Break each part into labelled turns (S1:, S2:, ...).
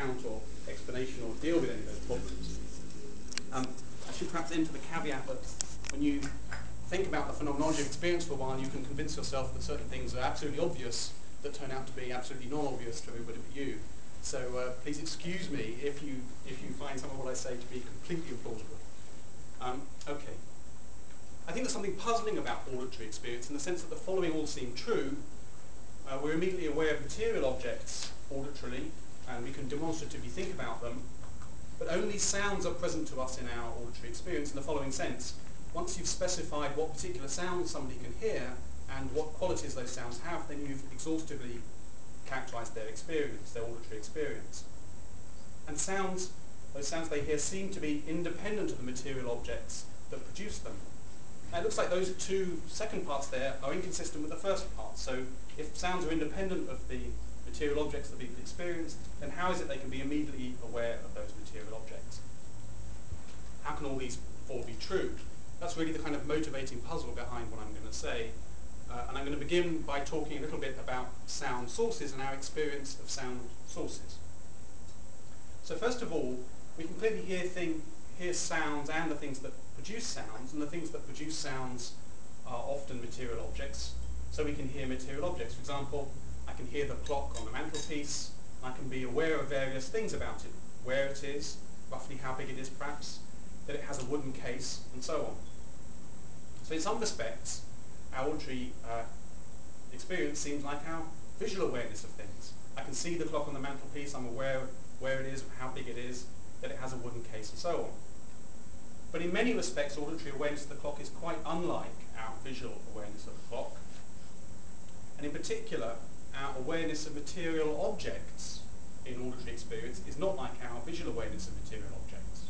S1: account or explanation or deal with any of those problems. I should perhaps enter the caveat that when you think about the phenomenology of experience for a while, you can convince yourself that certain things are absolutely obvious that turn out to be absolutely non-obvious to everybody but you. So please excuse me if you find some of what I say to be completely implausible. Okay. I think there's something puzzling about auditory experience in the sense that the following all seem true. We're immediately aware of material objects auditorily, and we can demonstratively think about them, but only sounds are present to us in our auditory experience in the following sense. Once you've specified what particular sounds somebody can hear and what qualities those sounds have, then you've exhaustively characterized their experience, their auditory experience. And sounds, those sounds they hear seem to be independent of the material objects that produce them. Now it looks like those two second parts there are inconsistent with the first part. So if sounds are independent of the material objects that people experience, then how is it they can be immediately aware of those material objects? How can all these four be true? That's really the kind of motivating puzzle behind what I'm going to say. And I'm going to begin by talking a little bit about sound sources and our experience of sound sources. So first of all, we can clearly hear sounds and the things that produce sounds, and the things that produce sounds are often material objects. So we can hear material objects. For example, I can hear the clock on the mantelpiece, and I can be aware of various things about it, where it is, roughly how big it is perhaps, that it has a wooden case, and so on. So in some respects, our auditory experience seems like our visual awareness of things. I can see the clock on the mantelpiece, I'm aware of where it is, how big it is, that it has a wooden case, and so on. But in many respects, auditory awareness of the clock is quite unlike our visual awareness of the clock. And in particular, our awareness of material objects in auditory experience is not like our visual awareness of material objects.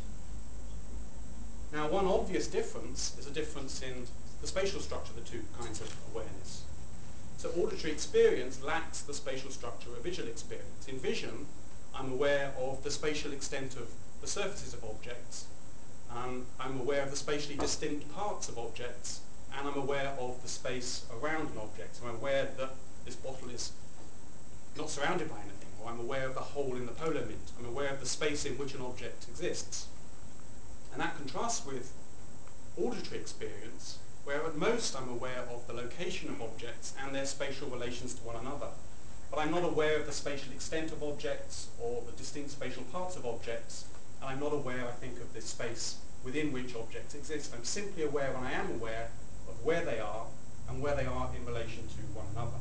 S1: Now, one obvious difference is a difference in the spatial structure of the two kinds of awareness. So auditory experience lacks the spatial structure of visual experience. In vision, I'm aware of the spatial extent of the surfaces of objects. I'm aware of the spatially distinct parts of objects, and I'm aware of the space around an object. So I'm aware that this bottle is not surrounded by anything, or I'm aware of the hole in the polo mint. I'm aware of the space in which an object exists. And that contrasts with auditory experience, where at most I'm aware of the location of objects and their spatial relations to one another. But I'm not aware of the spatial extent of objects or the distinct spatial parts of objects, and I'm not aware, I think, of the space within which objects exist. I'm simply aware when I am aware of where they are and where they are in relation to one another.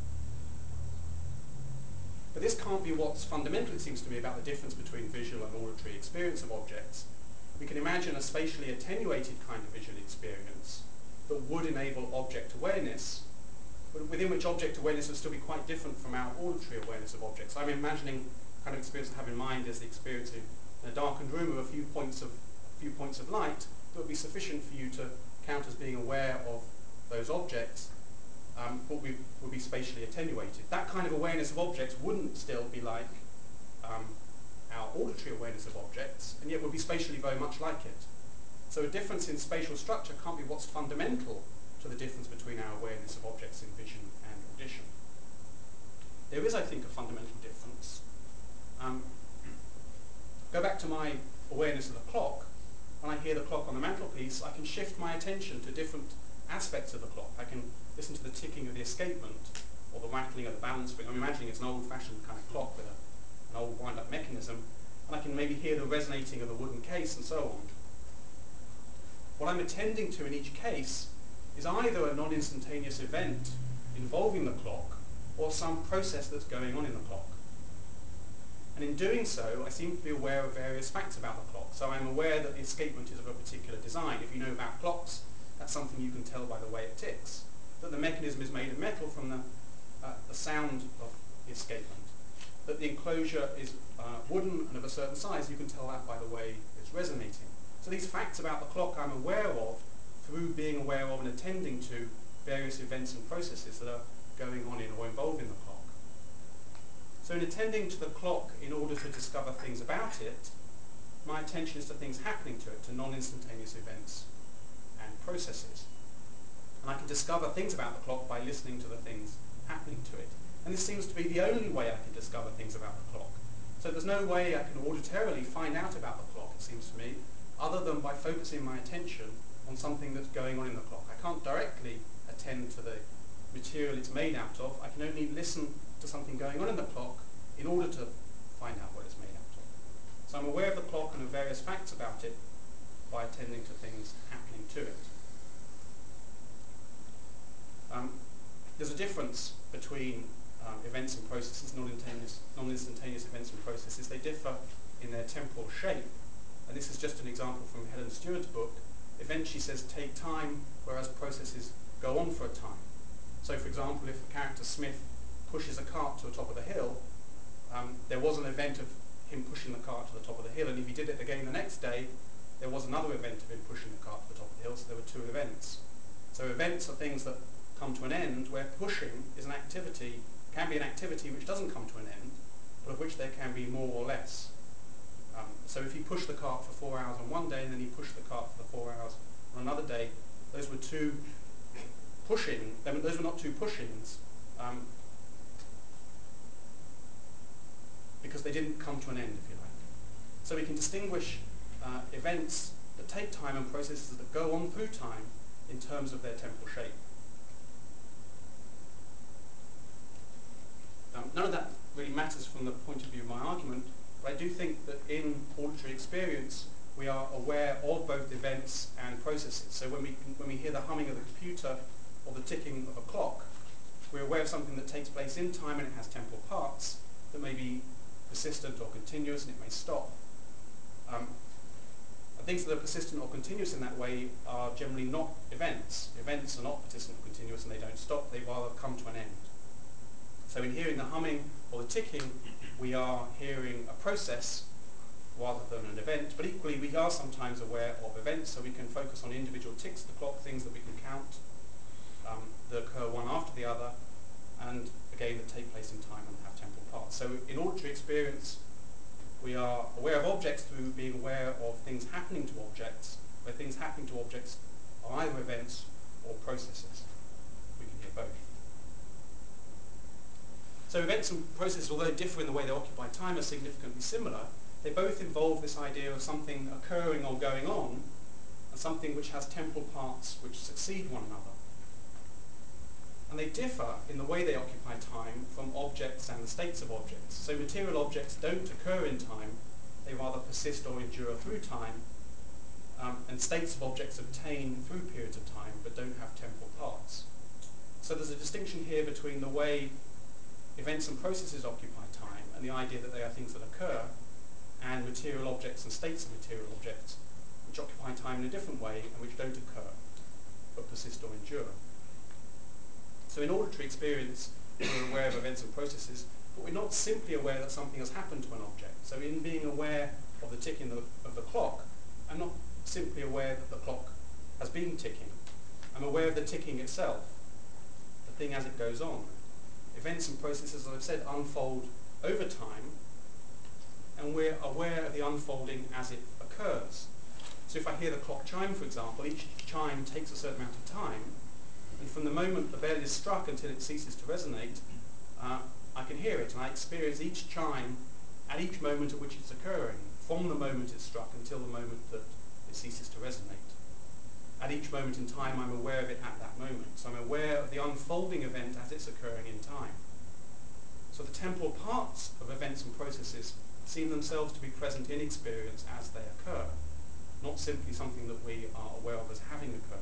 S1: But this can't be what's fundamental, it seems to me, about the difference between visual and auditory experience of objects. We can imagine a spatially attenuated kind of visual experience that would enable object awareness, but within which object awareness would still be quite different from our auditory awareness of objects. So I'm imagining the kind of experience I have in mind as the experience in a darkened room of a few points of light that would be sufficient for you to count as being aware of those objects, but would be spatially attenuated. That kind of awareness of objects wouldn't still be like our auditory awareness of objects, and yet would be spatially very much like it. So a difference in spatial structure can't be what's fundamental to the difference between our awareness of objects in vision and audition. There is, I think, a fundamental difference. Go back to my awareness of the clock. When I hear the clock on the mantelpiece, I can shift my attention to different aspects of the clock. I can listen to the ticking of the escapement or the rattling of the balance spring. I'm imagining it's an old-fashioned kind of clock with an old wind-up mechanism, and I can maybe hear the resonating of the wooden case and so on. What I'm attending to in each case is either a non-instantaneous event involving the clock or some process that's going on in the clock. And in doing so, I seem to be aware of various facts about the clock. So I'm aware that the escapement is of a particular design. If you know about clocks, that's something you can tell by the way it ticks. That the mechanism is made of metal from the sound of the escapement. That the enclosure is wooden and of a certain size, you can tell that by the way it's resonating. So these facts about the clock I'm aware of through being aware of and attending to various events and processes that are going on in or involving the clock. So in attending to the clock in order to discover things about it, my attention is to things happening to it, to non-instantaneous events and processes. And I can discover things about the clock by listening to the things happening to it. And this seems to be the only way I can discover things about the clock. So there's no way I can auditorily find out about the clock, it seems to me, other than by focusing my attention on something that's going on in the clock. I can't directly attend to the material it's made out of. I can only listen to something going on in the clock in order to find out what it's made out of. So I'm aware of the clock and of various facts about it by attending to things happening to it. There's a difference between events and processes, non-instantaneous events and processes. They differ in their temporal shape. And this is just an example from Helen Stewart's book. Events, she says, take time, whereas processes go on for a time. So, for example, if the character Smith pushes a cart to the top of the hill, there was an event of him pushing the cart to the top of the hill, and if he did it again the next day, there was another event of him pushing the cart to the top of the hill, so there were two events. So events are things that come to an end, where pushing is an activity, can be an activity which doesn't come to an end, but of which there can be more or less. So if he pushed the cart for 4 hours on one day, and then he pushed the cart for the 4 hours on another day, those were two pushing. Those were not two pushings, because they didn't come to an end, if you like. So we can distinguish events that take time and processes that go on through time in terms of their temporal shape. None of that really matters from the point of view of my argument, but I do think that in auditory experience we are aware of both events and processes. So when we hear the humming of the computer or the ticking of a clock, we're aware of something that takes place in time and it has temporal parts that may be persistent or continuous, and it may stop. Things that are persistent or continuous in that way are generally not events. Events are not persistent or continuous, and they don't stop. They rather come to an end. So in hearing the humming or the ticking, we are hearing a process rather than an event, but equally we are sometimes aware of events, so we can focus on individual ticks of the clock, things that we can count, that occur one after the other, and again that take place in time and have temporal parts. So in auditory experience, we are aware of objects through being aware of things happening to objects, where things happening to objects are either events or processes. We can hear both. So events and processes, although differ in the way they occupy time, are significantly similar. They both involve this idea of something occurring or going on, and something which has temporal parts which succeed one another. And they differ in the way they occupy time from objects and the states of objects. So material objects don't occur in time, they rather persist or endure through time, and states of objects obtain through periods of time but don't have temporal parts. So there's a distinction here between the way events and processes occupy time and the idea that they are things that occur, and material objects and states of material objects which occupy time in a different way and which don't occur but persist or endure. So in auditory experience, we're aware of events and processes, but we're not simply aware that something has happened to an object. So in being aware of the ticking of the clock, I'm not simply aware that the clock has been ticking. I'm aware of the ticking itself, the thing as it goes on. Events and processes, as I've said, unfold over time, and we're aware of the unfolding as it occurs. So if I hear the clock chime, for example, each chime takes a certain amount of time, and from the moment the bell is struck until it ceases to resonate, I can hear it, and I experience each chime at each moment at which it's occurring, from the moment it's struck until the moment that it ceases to resonate. At each moment in time, I'm aware of it at that moment. So I'm aware of the unfolding event as it's occurring in time. So the temporal parts of events and processes seem themselves to be present in experience as they occur, not simply something that we are aware of as having occurred.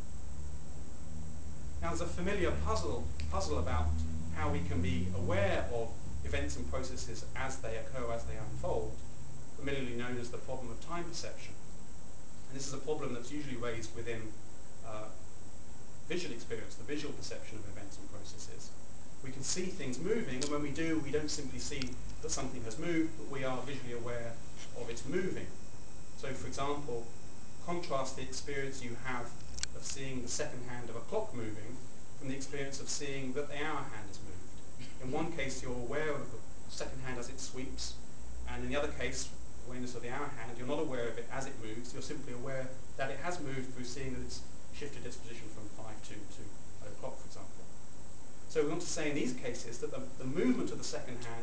S1: Now there's a familiar puzzle about how we can be aware of events and processes as they occur, as they unfold, familiarly known as the problem of time perception. And this is a problem that's usually raised within visual experience, the visual perception of events and processes. We can see things moving, and when we do, we don't simply see that something has moved, but we are visually aware of it moving. So for example, contrast the experience you have of seeing the second hand of a clock moving from the experience of seeing that the hour hand has moved. In one case, you're aware of the second hand as it sweeps, and in the other case, awareness of the hour hand, you're not aware of it as it moves, you're simply aware that it has moved through seeing that it's shifted its position from 5 to o'clock, for example. So we want to say in these cases that the movement of the second hand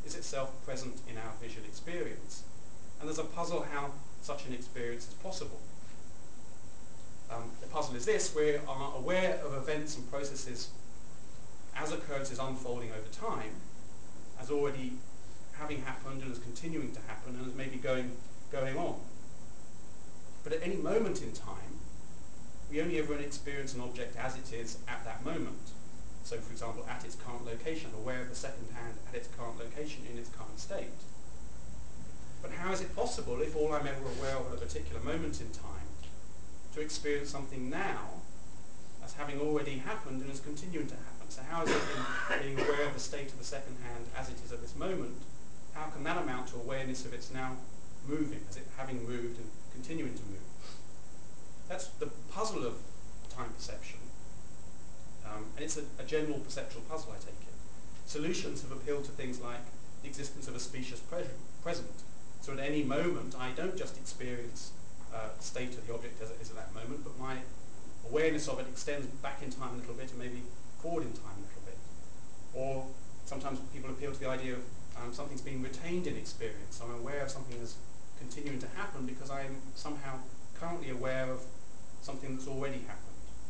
S1: is itself present in our visual experience. And there's a puzzle how such an experience is possible. The puzzle is this: we are aware of events and processes as occurrences unfolding over time, as already having happened and as continuing to happen and as maybe going on. But at any moment in time, we only ever experience an object as it is at that moment. So, for example, at its current location, aware of the second hand at its current location in its current state. But how is it possible, if all I'm ever aware of at a particular moment in time, to experience something now as having already happened and as continuing to happen? So how is it in being aware of the state of the second hand as it is at this moment, how can that amount to awareness of its now moving, as it having moved and continuing to move? That's the puzzle of time perception. And it's a general perceptual puzzle, I take it. Solutions have appealed to things like the existence of a specious present. So at any moment, I don't just experience the state of the object as it is at that moment, but my awareness of it extends back in time a little bit and maybe forward in time a little bit. Or sometimes people appeal to the idea of something's being retained in experience. So I'm aware of something that's continuing to happen because I'm somehow currently aware of something that's already happened.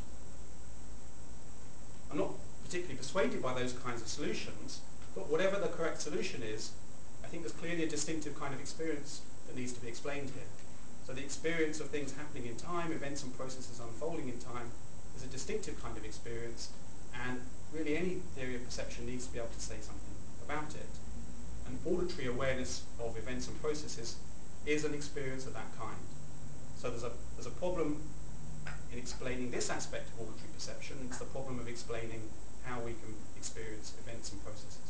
S1: I'm not particularly persuaded by those kinds of solutions, but whatever the correct solution is, I think there's clearly a distinctive kind of experience that needs to be explained here. So the experience of things happening in time, events and processes unfolding in time, is a distinctive kind of experience, and really any theory of perception needs to be able to say something about it. And auditory awareness of events and processes is an experience of that kind. So there's a problem in explaining this aspect of auditory perception. It's the problem of explaining how we can experience events and processes.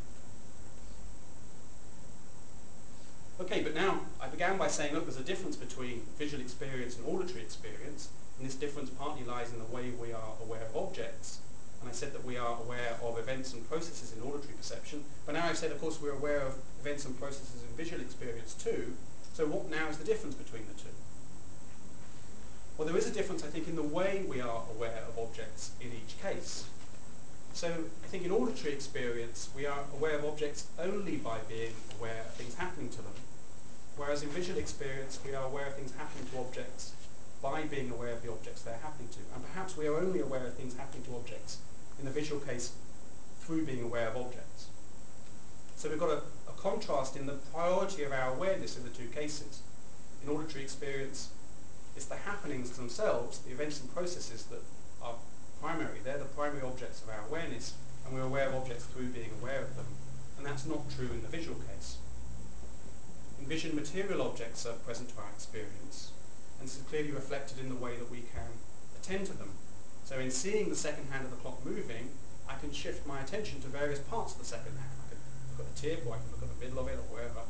S1: Okay, but now I began by saying, look, there's a difference between visual experience and auditory experience, and this difference partly lies in the way we are aware of objects. And I said that we are aware of events and processes in auditory perception, but now I've said, of course, we're aware of events and processes in visual experience too. So what now is the difference between the two? Well, there is a difference, I think, in the way we are aware of objects in each case. So I think in auditory experience, we are aware of objects only by being aware of things happening to them. Whereas in visual experience, we are aware of things happening to objects by being aware of the objects they're happening to. And perhaps we are only aware of things happening to objects in the visual case through being aware of objects. So we've got a contrast in the priority of our awareness in the two cases. In auditory experience, it's the happenings themselves, the events and processes that are primary. They're the primary objects of our awareness, and we're aware of objects through being aware of them. And that's not true in the visual case. In vision, material objects are present to our experience, and this is clearly reflected in the way that we can attend to them. So in seeing the second hand of the clock moving, I can shift my attention to various parts of the second hand. I can look at the tip, or I can look at the middle of it, or wherever.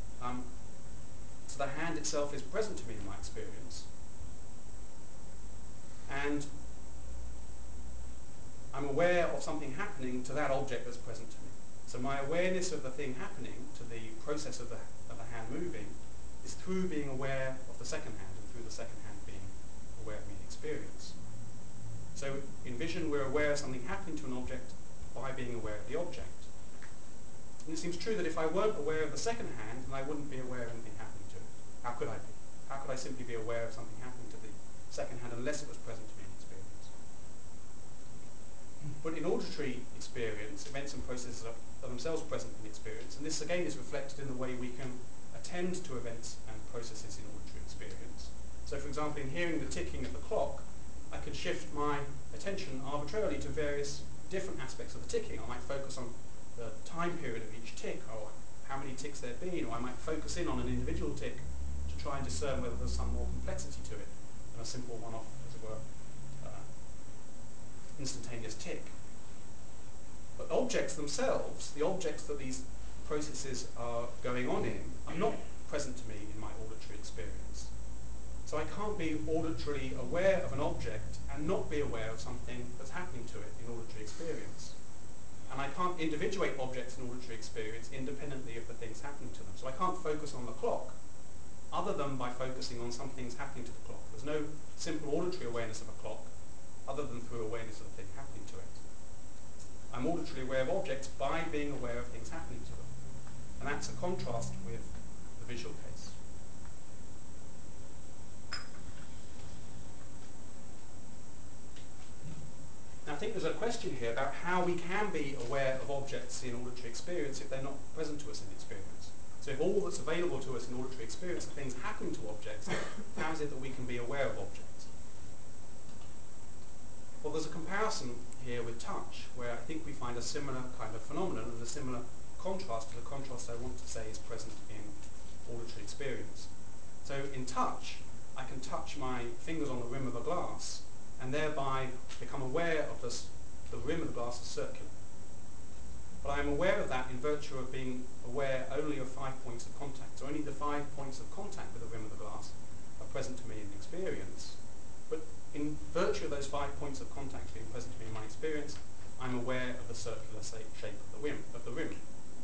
S1: So the hand itself is present to me in my experience. And I'm aware of something happening to that object that's present to me. So my awareness of the thing happening, to the process of the hand moving, is through being aware of the second hand, and through the second hand being aware of me in experience. So in vision, we're aware of something happening to an object by being aware of the object. And it seems true that if I weren't aware of the second hand, then I wouldn't be aware of anything happening to it. How could I be? How could I simply be aware of something happening to the second hand unless it was present to me in experience? But in auditory experience, events and processes are themselves present in experience, and this again is reflected in the way we can attend to events and processes in auditory experience. So for example, in hearing the ticking of the clock, I could shift my attention arbitrarily to various different aspects of the ticking. I might focus on the time period of each tick, or how many ticks there have been, or I might focus in on an individual tick to try and discern whether there's some more complexity to it than a simple one-off, as it were, instantaneous tick. But objects themselves, the objects that these processes are going on in, are not present to me in my auditory experience. So I can't be auditorily aware of an object and not be aware of something that's happening to it in auditory experience. And I can't individuate objects in auditory experience independently of the things happening to them. So I can't focus on the clock other than by focusing on some things happening to the clock. There's no simple auditory awareness of a clock other than through awareness of the thing happening to it. I'm auditorily aware of objects by being aware of things happening to them. And that's a contrast with the visual case. Now I think there's a question here about how we can be aware of objects in auditory experience if they're not present to us in experience. So if all that's available to us in auditory experience are things happen to objects, how is it that we can be aware of objects? Well, there's a comparison here with touch, where I think we find a similar kind of phenomenon and a similar contrast to the contrast I want to say is present in auditory experience. So in touch, I can touch my fingers on the rim of a glass and thereby become aware of the rim of the glass is circular. But I'm aware of that in virtue of being aware only of 5 points of contact. So only the 5 points of contact with the rim of the glass are present to me in experience. But in virtue of those 5 points of contact being present to me in my experience, I'm aware of the circular shape of the rim.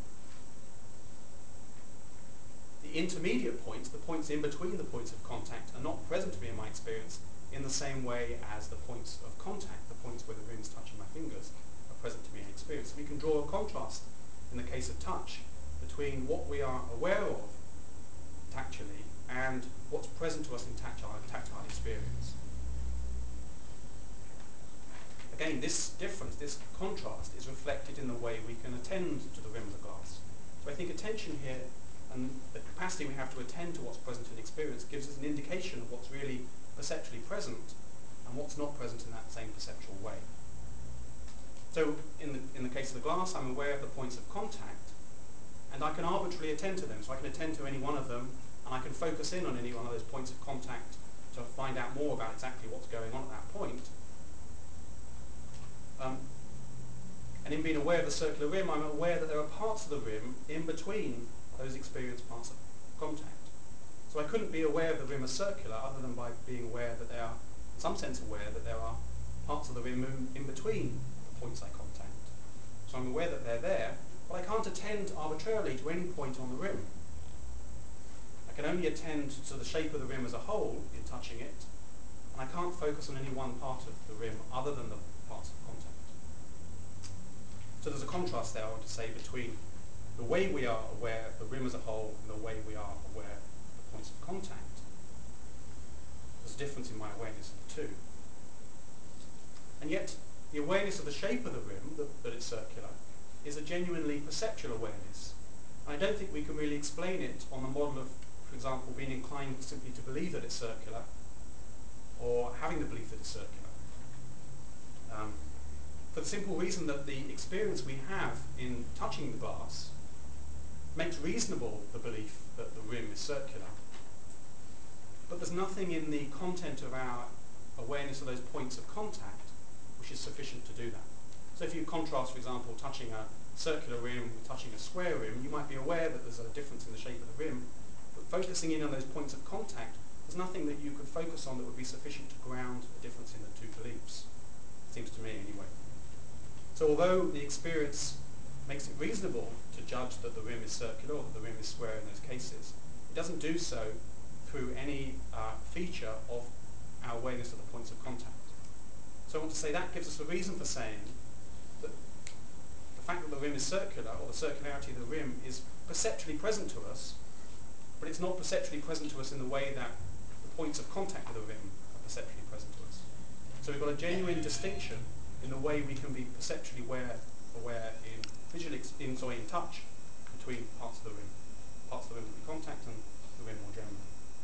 S1: The intermediate points, the points in between the points of contact, are not present to me in my experience in the same way as the points of contact, the points where the rim is touching my fingers, are present to me in experience. We can draw a contrast in the case of touch between what we are aware of tactually and what's present to us in tactile experience. Again, this difference, this contrast, is reflected in the way we can attend to the rim of the glass. So I think attention here and the capacity we have to attend to what's present in experience gives us an indication of what's really perceptually present and what's not present in that same perceptual way. So in the case of the glass, I'm aware of the points of contact and I can arbitrarily attend to them. So I can attend to any one of them and I can focus in on any one of those points of contact to find out more about exactly what's going on at that point. And in being aware of the circular rim, I'm aware that there are parts of the rim in between those experienced parts of contact. So I couldn't be aware of the rim as circular other than by being aware that there are, in some sense aware that there are parts of the rim in between the points I contact. So I'm aware that they're there, but I can't attend arbitrarily to any point on the rim. I can only attend to the shape of the rim as a whole in touching it, and I can't focus on any one part of the rim other than the parts of contact. So there's a contrast there, I want to say, between the way we are aware of the rim as a whole and the way we are aware of the points of contact. There's a difference in my awareness of the two. And yet, the awareness of the shape of the rim, that it's circular, is a genuinely perceptual awareness. And I don't think we can really explain it on the model of, for example, being inclined simply to believe that it's circular, or having the belief that it's circular. For the simple reason that the experience we have in touching the glass makes reasonable the belief that the rim is circular, but there's nothing in the content of our awareness of those points of contact which is sufficient to do that. So if you contrast, for example, touching a circular rim with touching a square rim, you might be aware that there's a difference in the shape of the rim, but focusing in on those points of contact, there's nothing that you could focus on that would be sufficient to ground a difference in the two beliefs. Seems to me, anyway. So although the experience makes it reasonable to judge that the rim is circular or that the rim is square in those cases, it doesn't do so through any feature of our awareness of the points of contact. So I want to say that gives us a reason for saying that the fact that the rim is circular, or the circularity of the rim, is perceptually present to us, but it's not perceptually present to us in the way that the points of contact with the rim are perceptually present to us. So we've got a genuine distinction in the way we can be perceptually aware in touch between parts of the rim that we contact and the rim more generally.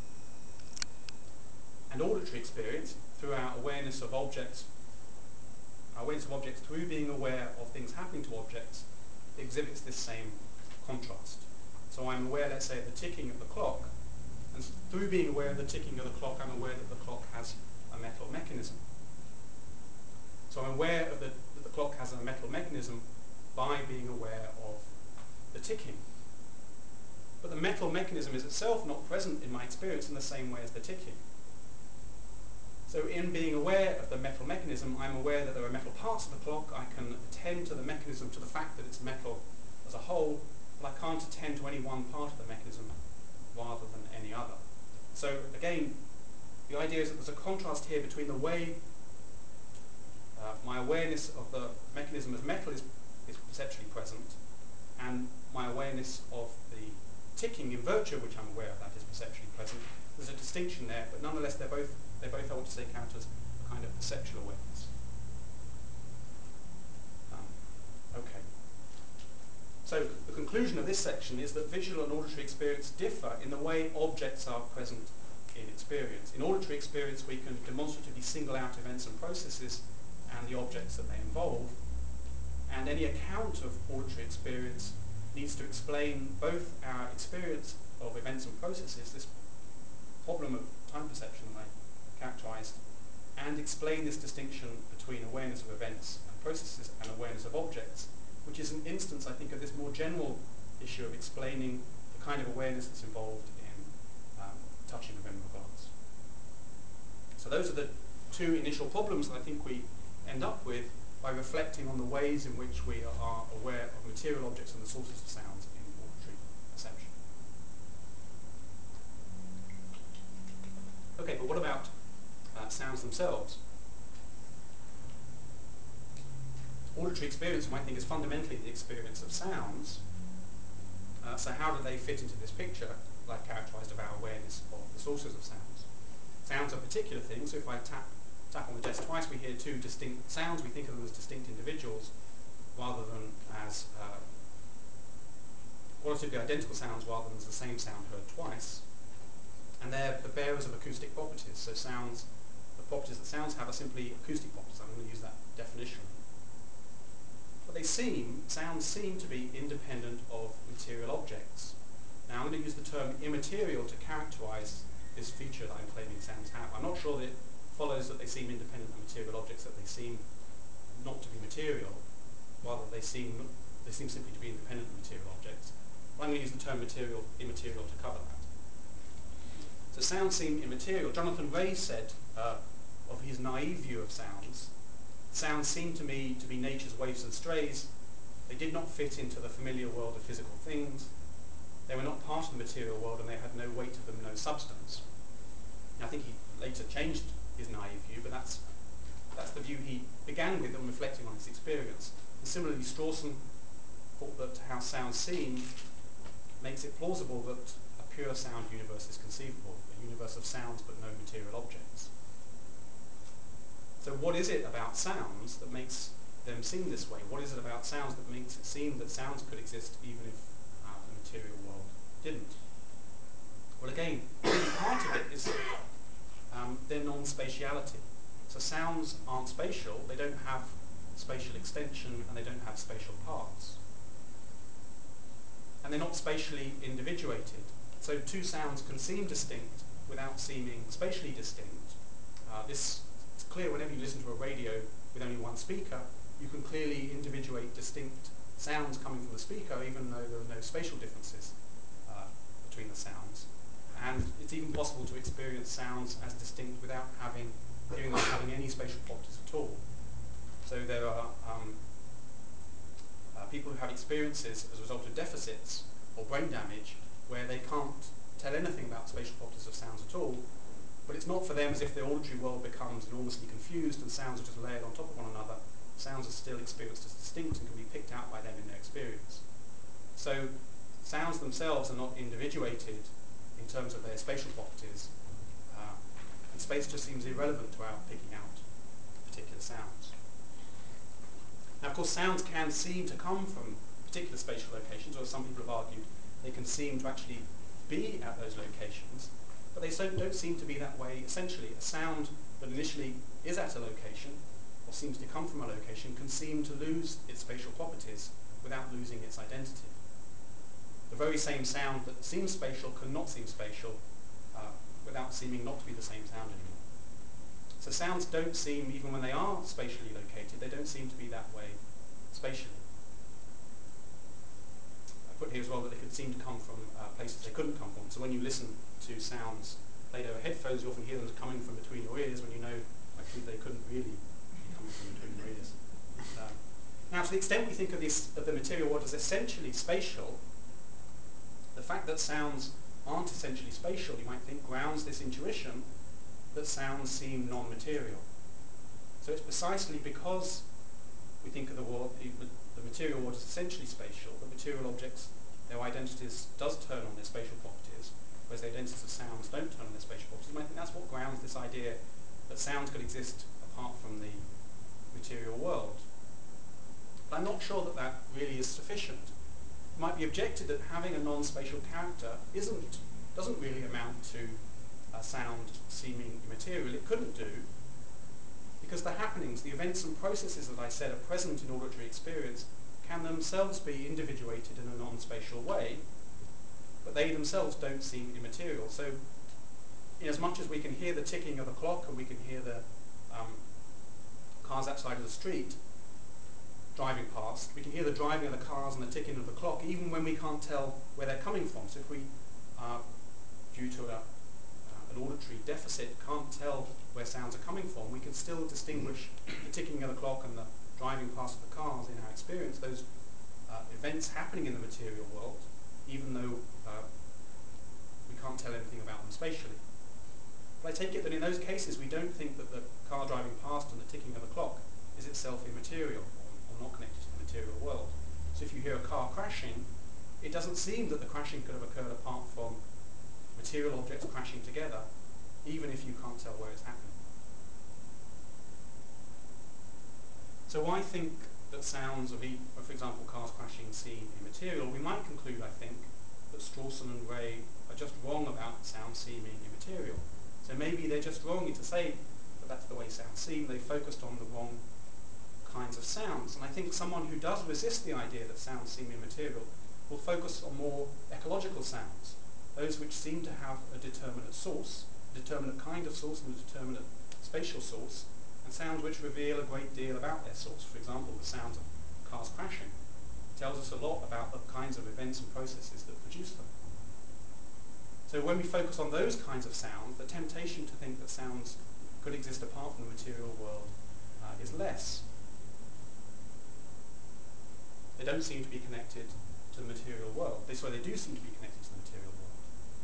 S1: And auditory experience, through our awareness of objects through being aware of things happening to objects, exhibits this same contrast. So I'm aware, let's say, of the ticking of the clock, and through being aware of the ticking of the clock, I'm aware that the clock has a metal mechanism. So I'm aware of that the clock has a metal mechanism by being aware of the ticking. But the metal mechanism is itself not present in my experience in the same way as the ticking. So in being aware of the metal mechanism, I'm aware that there are metal parts of the clock. I can attend to the mechanism, to the fact that it's metal as a whole, but I can't attend to any one part of the mechanism rather than any other. So again, the idea is that there's a contrast here between the way my awareness of the mechanism as metal is perceptually present, and my awareness of the ticking in virtue of which I'm aware of that is perceptually present. There's a distinction there, but nonetheless they both I want to say count as a kind of perceptual awareness. Okay. So the conclusion of this section is that visual and auditory experience differ in the way objects are present in experience. In auditory experience we can demonstratively single out events and processes and the objects that they involve, and any account of auditory experience needs to explain both our experience of events and processes, this problem of time perception that I characterized, and explain this distinction between awareness of events and processes and awareness of objects, which is an instance, I think, of this more general issue of explaining the kind of awareness that's involved in touching, remembering, glance. So those are the two initial problems that I think we end up with by reflecting on the ways in which we are aware of material objects and the sources of sounds in auditory perception. Okay, but what about sounds themselves? Auditory experience, you might think, is fundamentally the experience of sounds. So how do they fit into this picture, like characterized of our awareness of the sources of sounds? Sounds are particular things, so if I tap on the desk twice, we hear two distinct sounds. We think of them as distinct individuals rather than as qualitatively identical sounds rather than as the same sound heard twice. And they're the bearers of acoustic properties. So sounds, the properties that sounds have are simply acoustic properties. I'm going to use that definitionally. But sounds seem to be independent of material objects. Now I'm going to use the term immaterial to characterize this feature that I'm claiming sounds have. I'm not sure that it follows that they seem independent of material objects, that they seem not to be material, rather they seem simply to be independent of material objects. But I'm going to use the term immaterial to cover that. So sounds seem immaterial. Jonathan Ray said of his naive view of sounds, sounds seem to me to be nature's waifs and strays. They did not fit into the familiar world of physical things. They were not part of the material world and they had no weight to them, no substance. Now, I think he later changed his naive view, but that's the view he began with and reflecting on his experience. And similarly, Strawson thought that how sounds seem makes it plausible that a pure sound universe is conceivable, a universe of sounds but no material objects. So what is it about sounds that makes them seem this way? What is it about sounds that makes it seem that sounds could exist even if the material world didn't? Well, again, part of it is their non-spatiality. So sounds aren't spatial, they don't have spatial extension, and they don't have spatial parts. And they're not spatially individuated. So two sounds can seem distinct without seeming spatially distinct. This is clear whenever you listen to a radio with only one speaker, you can clearly individuate distinct sounds coming from the speaker, even though there are no spatial differences between the sounds. And it's even possible to experience sounds as distinct without having any spatial properties at all. So there are people who have experiences as a result of deficits or brain damage where they can't tell anything about spatial properties of sounds at all, but it's not for them as if the auditory world becomes enormously confused and sounds are just layered on top of one another. Sounds are still experienced as distinct and can be picked out by them in their experience. So sounds themselves are not individuated in terms of their spatial properties, and space just seems irrelevant to our picking out particular sounds. Now, of course, sounds can seem to come from particular spatial locations, or as some people have argued, they can seem to actually be at those locations, but they don't seem to be that way essentially. A sound that initially is at a location, or seems to come from a location, can seem to lose its spatial properties without losing its identity. The very same sound that seems spatial cannot seem spatial without seeming not to be the same sound anymore. So sounds don't seem, even when they are spatially located, they don't seem to be that way spatially. I put here as well that they could seem to come from places they couldn't come from. So when you listen to sounds played over headphones, you often hear them coming from between your ears when you know actually they couldn't really be coming from between your ears. Now, to the extent we think of the material world as essentially spatial, the fact that sounds aren't essentially spatial, you might think, grounds this intuition that sounds seem non-material. So it's precisely because we think of the world, the material world is essentially spatial, the material objects, their identities does turn on their spatial properties, whereas the identities of sounds don't turn on their spatial properties. And I think that's what grounds this idea that sounds could exist apart from the material world. But I'm not sure that that really is sufficient. It might be objected that having a non-spatial character doesn't really amount to sound seeming immaterial. It couldn't do, because the happenings, the events and processes that I said are present in auditory experience can themselves be individuated in a non-spatial way, but they themselves don't seem immaterial. So in as much as we can hear the ticking of the clock and we can hear the cars outside of the street driving past, we can hear the driving of the cars and the ticking of the clock even when we can't tell where they're coming from. So if we are, due to an auditory deficit, can't tell where sounds are coming from, we can still distinguish the ticking of the clock and the driving past of the cars in our experience, those events happening in the material world, even though we can't tell anything about them spatially. But I take it that in those cases we don't think that the car driving past and the ticking of the clock is itself immaterial or not connected to the material world. So if you hear a car crashing, it doesn't seem that the crashing could have occurred apart from material objects crashing together, even if you can't tell where it's happening. So why think that sounds of, for example, cars crashing seem immaterial? We might conclude, I think, that Strawson and Ray are just wrong about sounds seeming immaterial. So maybe they're just wrong to say that that's the way sounds seem. They focused on the wrong kinds of sounds. And I think someone who does resist the idea that sounds seem immaterial will focus on more ecological sounds, those which seem to have a determinate source, a determinate kind of source and a determinate spatial source, and sounds which reveal a great deal about their source. For example, the sounds of cars crashing tells us a lot about the kinds of events and processes that produce them. So when we focus on those kinds of sounds, the temptation to think that sounds could exist apart from the material world is less. They don't seem to be connected to the material world. This way they do seem to be connected to the material world.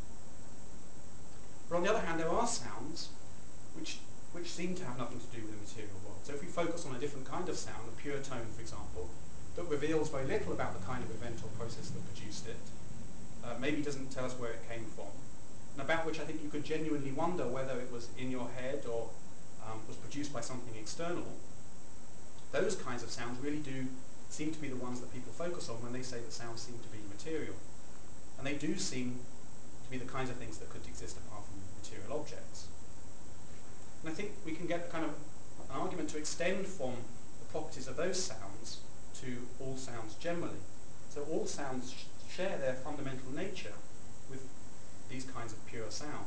S1: But on the other hand, there are sounds which seem to have nothing to do with the material world. So if we focus on a different kind of sound, a pure tone, for example, that reveals very little about the kind of event or process that produced it, maybe doesn't tell us where it came from, and about which I think you could genuinely wonder whether it was in your head or was produced by something external, those kinds of sounds really do seem to be the ones that people focus on when they say that sounds seem to be material. And they do seem to be the kinds of things that could exist apart from material objects. And I think we can get kind of an argument to extend from the properties of those sounds to all sounds generally. So all sounds share their fundamental nature with these kinds of pure sound.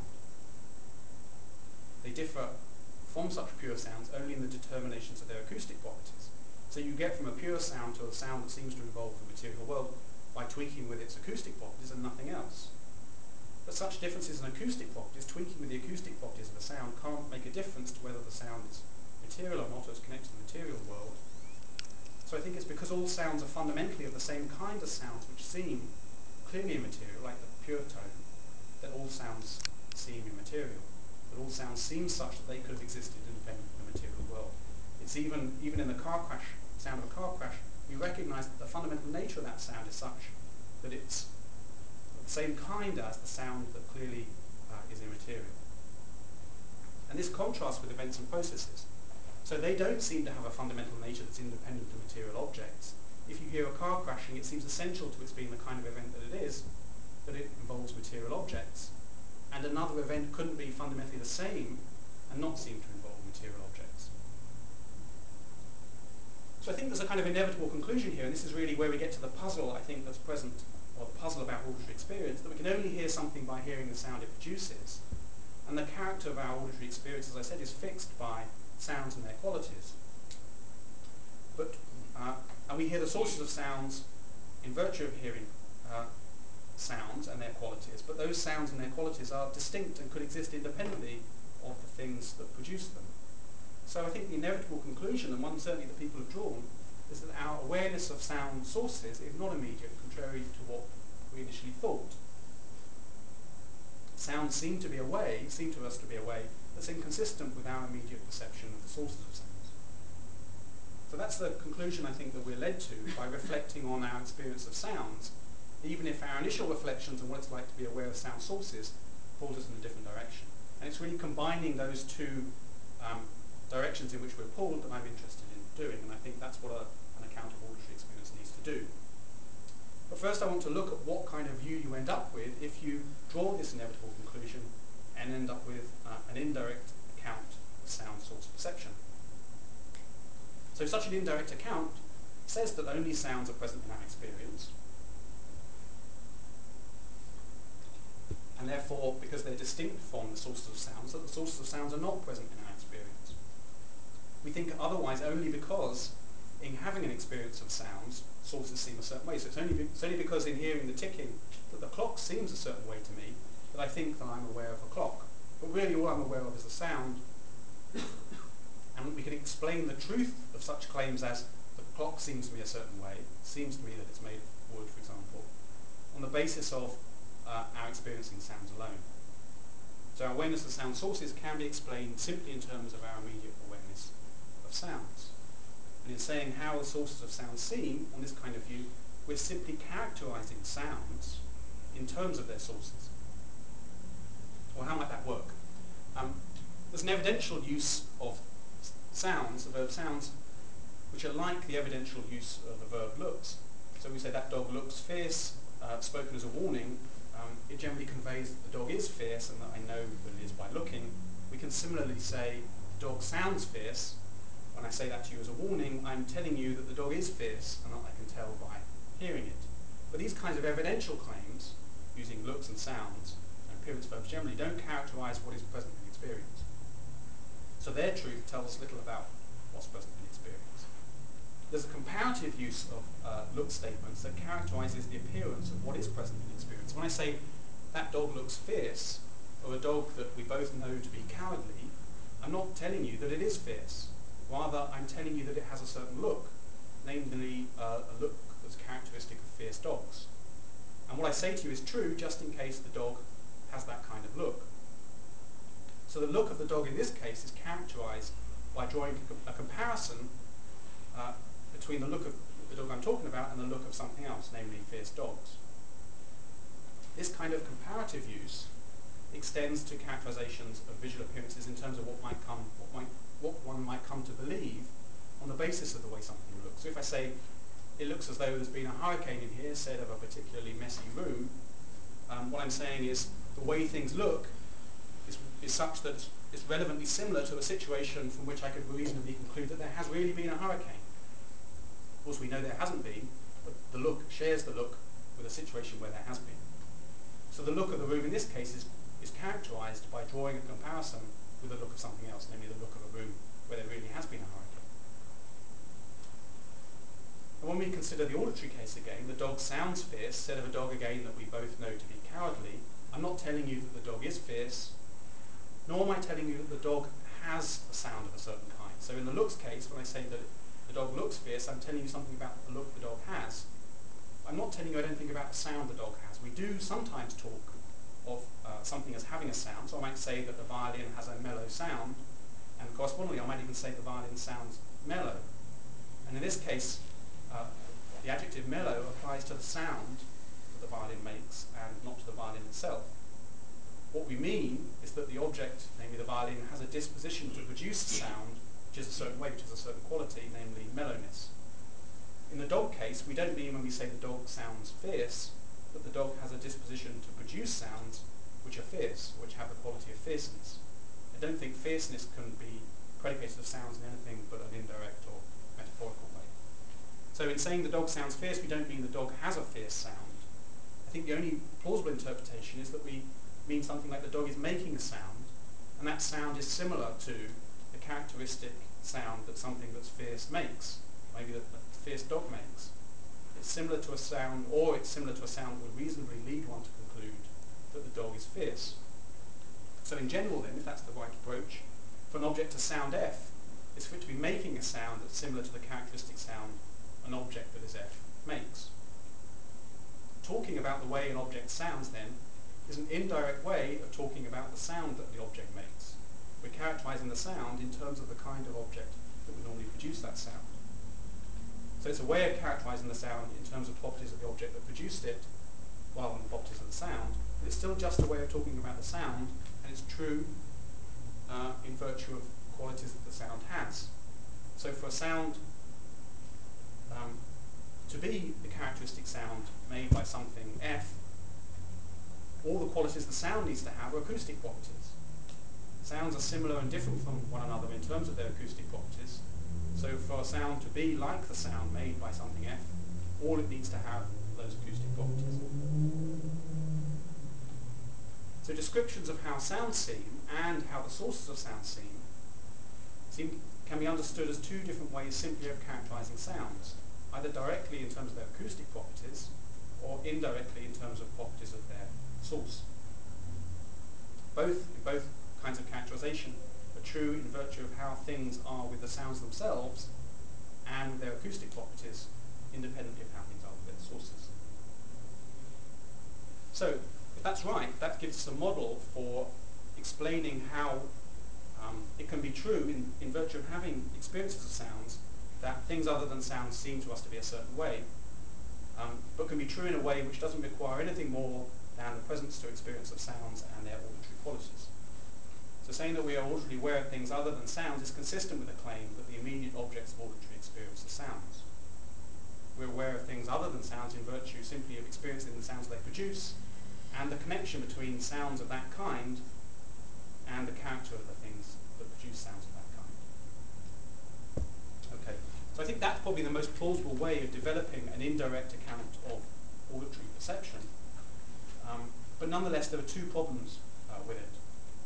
S1: They differ from such pure sounds only in the determinations of their acoustic properties. So you get from a pure sound to a sound that seems to involve the material world by tweaking with its acoustic properties and nothing else. But such differences in acoustic properties, tweaking with the acoustic properties of a sound, can't make a difference to whether the sound is material or not, or is connected to the material world. So I think it's because all sounds are fundamentally of the same kind as sounds which seem clearly immaterial, like the pure tone, that all sounds seem immaterial. That all sounds seem such that they could have existed independent of the material world. It's even in the car crash, sound of a car crash, we recognize that the fundamental nature of that sound is such that it's the same kind as the sound that clearly is immaterial. And this contrasts with events and processes. So they don't seem to have a fundamental nature that's independent of material objects. If you hear a car crashing, it seems essential to its being the kind of event that it is, that it involves material objects. And another event couldn't be fundamentally the same and not seem to involve material objects. So I think there's a kind of inevitable conclusion here, and this is really where we get to the puzzle, I think, that's present, or the puzzle about auditory experience, that we can only hear something by hearing the sound it produces. And the character of our auditory experience, as I said, is fixed by sounds and their qualities. And we hear the sources of sounds in virtue of hearing sounds and their qualities, but those sounds and their qualities are distinct and could exist independently of the things that produce them. So I think the inevitable conclusion, and one certainly that people have drawn, is that our awareness of sound sources is not immediate, contrary to what we initially thought. Sounds seem to us to be a way that's inconsistent with our immediate perception of the sources of sounds. So that's the conclusion I think that we're led to by reflecting on our experience of sounds, even if our initial reflections on what it's like to be aware of sound sources pulled us in a different direction. And it's really combining those two directions in which we're pulled that I'm interested in doing, and I think that's what an account of auditory experience needs to do. But first I want to look at what kind of view you end up with if you draw this inevitable conclusion and end up with an indirect account of sound source perception. So such an indirect account says that only sounds are present in our experience, and therefore, because they're distinct from the sources of sounds, that the sources of sounds are not present in our experience. We think otherwise only because in having an experience of sounds, sources seem a certain way. So it's only because in hearing the ticking that the clock seems a certain way to me that I think that I'm aware of a clock. But really all I'm aware of is a sound. And we can explain the truth of such claims as the clock seems to me a certain way, seems to me that it's made of wood, for example, on the basis of our experiencing sounds alone. So our awareness of sound sources can be explained simply in terms of our immediate awareness of sounds. And in saying how the sources of sound seem, on this kind of view, we're simply characterizing sounds in terms of their sources. Well, how might that work? There's an evidential use of sounds, the verb sounds, which are like the evidential use of the verb looks. So we say that dog looks fierce, spoken as a warning. It generally conveys that the dog is fierce and that I know that it is by looking. We can similarly say the dog sounds fierce. When I say that to you as a warning, I'm telling you that the dog is fierce and that I can tell by hearing it. But these kinds of evidential claims, using looks and sounds, and appearance verbs generally, don't characterize what is present in experience. So their truth tells us little about what's present in experience. There's a comparative use of look statements that characterizes the appearance of what is present in experience. When I say that dog looks fierce, or a dog that we both know to be cowardly, I'm not telling you that it is fierce. Rather, I'm telling you that it has a certain look, namely a look that's characteristic of fierce dogs. And what I say to you is true just in case the dog has that kind of look. So the look of the dog in this case is characterized by drawing a comparison between the look of the dog I'm talking about and the look of something else, namely fierce dogs. This kind of comparative use extends to characterizations of visual appearances in terms of what one might come to believe on the basis of the way something looks. So if I say it looks as though there's been a hurricane in here, said of a particularly messy room, what I'm saying is the way things look is such that it's relevantly similar to a situation from which I could reasonably conclude that there has really been a hurricane. Of course, we know there hasn't been, but the look shares the look with a situation where there has been. So the look of the room in this case is characterized by drawing a comparison with the look of something else, namely the look of a room where there really has been a hurricane. And when we consider the auditory case again, the dog sounds fierce, said of a dog again that we both know to be cowardly. I'm not telling you that the dog is fierce, nor am I telling you that the dog has a sound of a certain kind. So in the looks case, when I say that the dog looks fierce, I'm telling you something about the look the dog has. I'm not telling you anything about the sound the dog has. We do sometimes talk of something as having a sound, so I might say that the violin has a mellow sound, and correspondingly I might even say the violin sounds mellow. And in this case, the adjective mellow applies to the sound that the violin makes and not to the violin itself. What we mean is that the object, namely the violin, has a disposition to produce a sound which is a certain way, which has a certain quality, namely mellowness. In the dog case, we don't mean when we say the dog sounds fierce that the dog has a disposition to produce sounds which are fierce, which have the quality of fierceness. I don't think fierceness can be predicated of sounds in anything but an indirect or metaphorical way. So in saying the dog sounds fierce, we don't mean the dog has a fierce sound. I think the only plausible interpretation is that we mean something like the dog is making a sound, and that sound is similar to the characteristic sound that something that's fierce makes, maybe that the fierce dog makes. It's similar to a sound, or it's similar to a sound that would reasonably lead one to conclude that the dog is fierce. So in general then, if that's the right approach, for an object to sound F, it's for it to be making a sound that's similar to the characteristic sound an object that is F makes. Talking about the way an object sounds then is an indirect way of talking about the sound that the object makes. We're characterizing the sound in terms of the kind of object that would normally produce that sound. So it's a way of characterizing the sound in terms of properties of the object that produced it, rather than the properties of the sound. But it's still just a way of talking about the sound, and it's true in virtue of qualities that the sound has. So for a sound to be the characteristic sound made by something F, all the qualities the sound needs to have are acoustic properties. Sounds are similar and different from one another in terms of their acoustic properties. So for a sound to be like the sound made by something F, all it needs to have are those acoustic properties. So descriptions of how sounds seem and how the sources of sound seem can be understood as two different ways simply of characterizing sounds, either directly in terms of their acoustic properties or indirectly in terms of properties of their source. In both kinds of characterization are true in virtue of how things are with the sounds themselves and with their acoustic properties, independently of how things are with their sources. So, if that's right, that gives us a model for explaining how it can be true in virtue of having experiences of sounds that things other than sounds seem to us to be a certain way, but can be true in a way which doesn't require anything more than the presence to experience of sounds and their auditory qualities. So saying that we are auditory aware of things other than sounds is consistent with the claim that the immediate objects of auditory experience are sounds. We're aware of things other than sounds in virtue simply of experiencing the sounds they produce, and the connection between sounds of that kind and the character of the things that produce sounds of that kind. Okay, so I think that's probably the most plausible way of developing an indirect account of auditory perception. But nonetheless, there are two problems with it.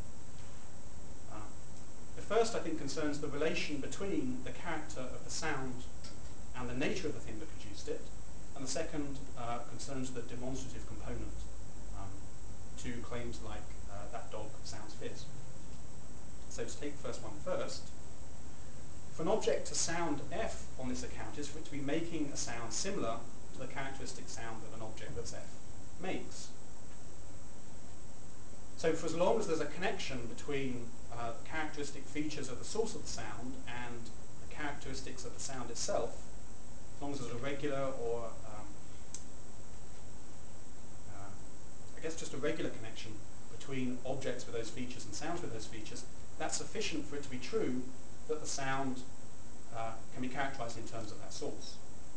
S1: The first, I think, concerns the relation between the character of the sound and the nature of the thing that produced it, and the second concerns the demonstrative component to claims like that dog sounds fit. So to take the first one first, for an object to sound F on this account is for it to be making a sound similar to the characteristic sound of an object that's F makes. So for as long as there's a connection between characteristic features of the source of the sound and the characteristics of the sound itself, as long as there's a regular or I guess just a regular connection between objects with those features and sounds with those features, that's sufficient for it to be true that the sound can be characterized in terms of that source.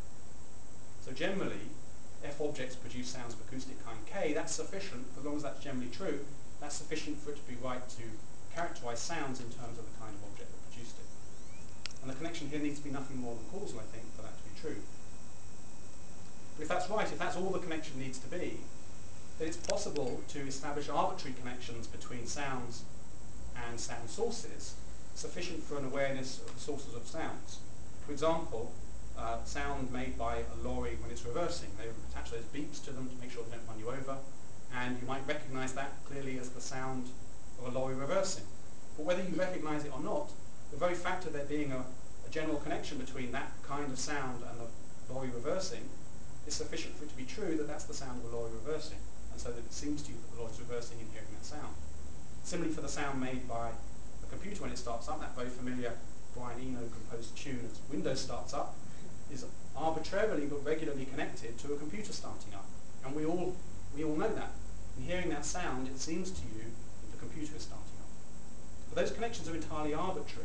S1: So generally, F objects produce sounds of acoustic kind K, that's sufficient, as long as that's generally true, that's sufficient for it to be right to characterize sounds in terms of the kind of object that produced it. And the connection here needs to be nothing more than causal, I think, for that to be true. But if that's right, if that's all the connection needs to be, then it's possible to establish arbitrary connections between sounds and sound sources sufficient for an awareness of the sources of sounds. For example, sound made by a lorry when it's reversing. They attach those beeps to them to make sure they don't run you over, and you might recognize that clearly as the sound of a lorry reversing. But whether you recognize it or not, the very fact of there being a general connection between that kind of sound and the lorry reversing is sufficient for it to be true that that's the sound of a lorry reversing, and so that it seems to you that the lorry is reversing in hearing that sound. Similarly for the sound made by a computer when it starts up, that very familiar Brian Eno composed tune as Windows starts up is arbitrarily but regularly connected to a computer starting up. And we all know that. In hearing that sound, it seems to you that the computer is starting up. But those connections are entirely arbitrary.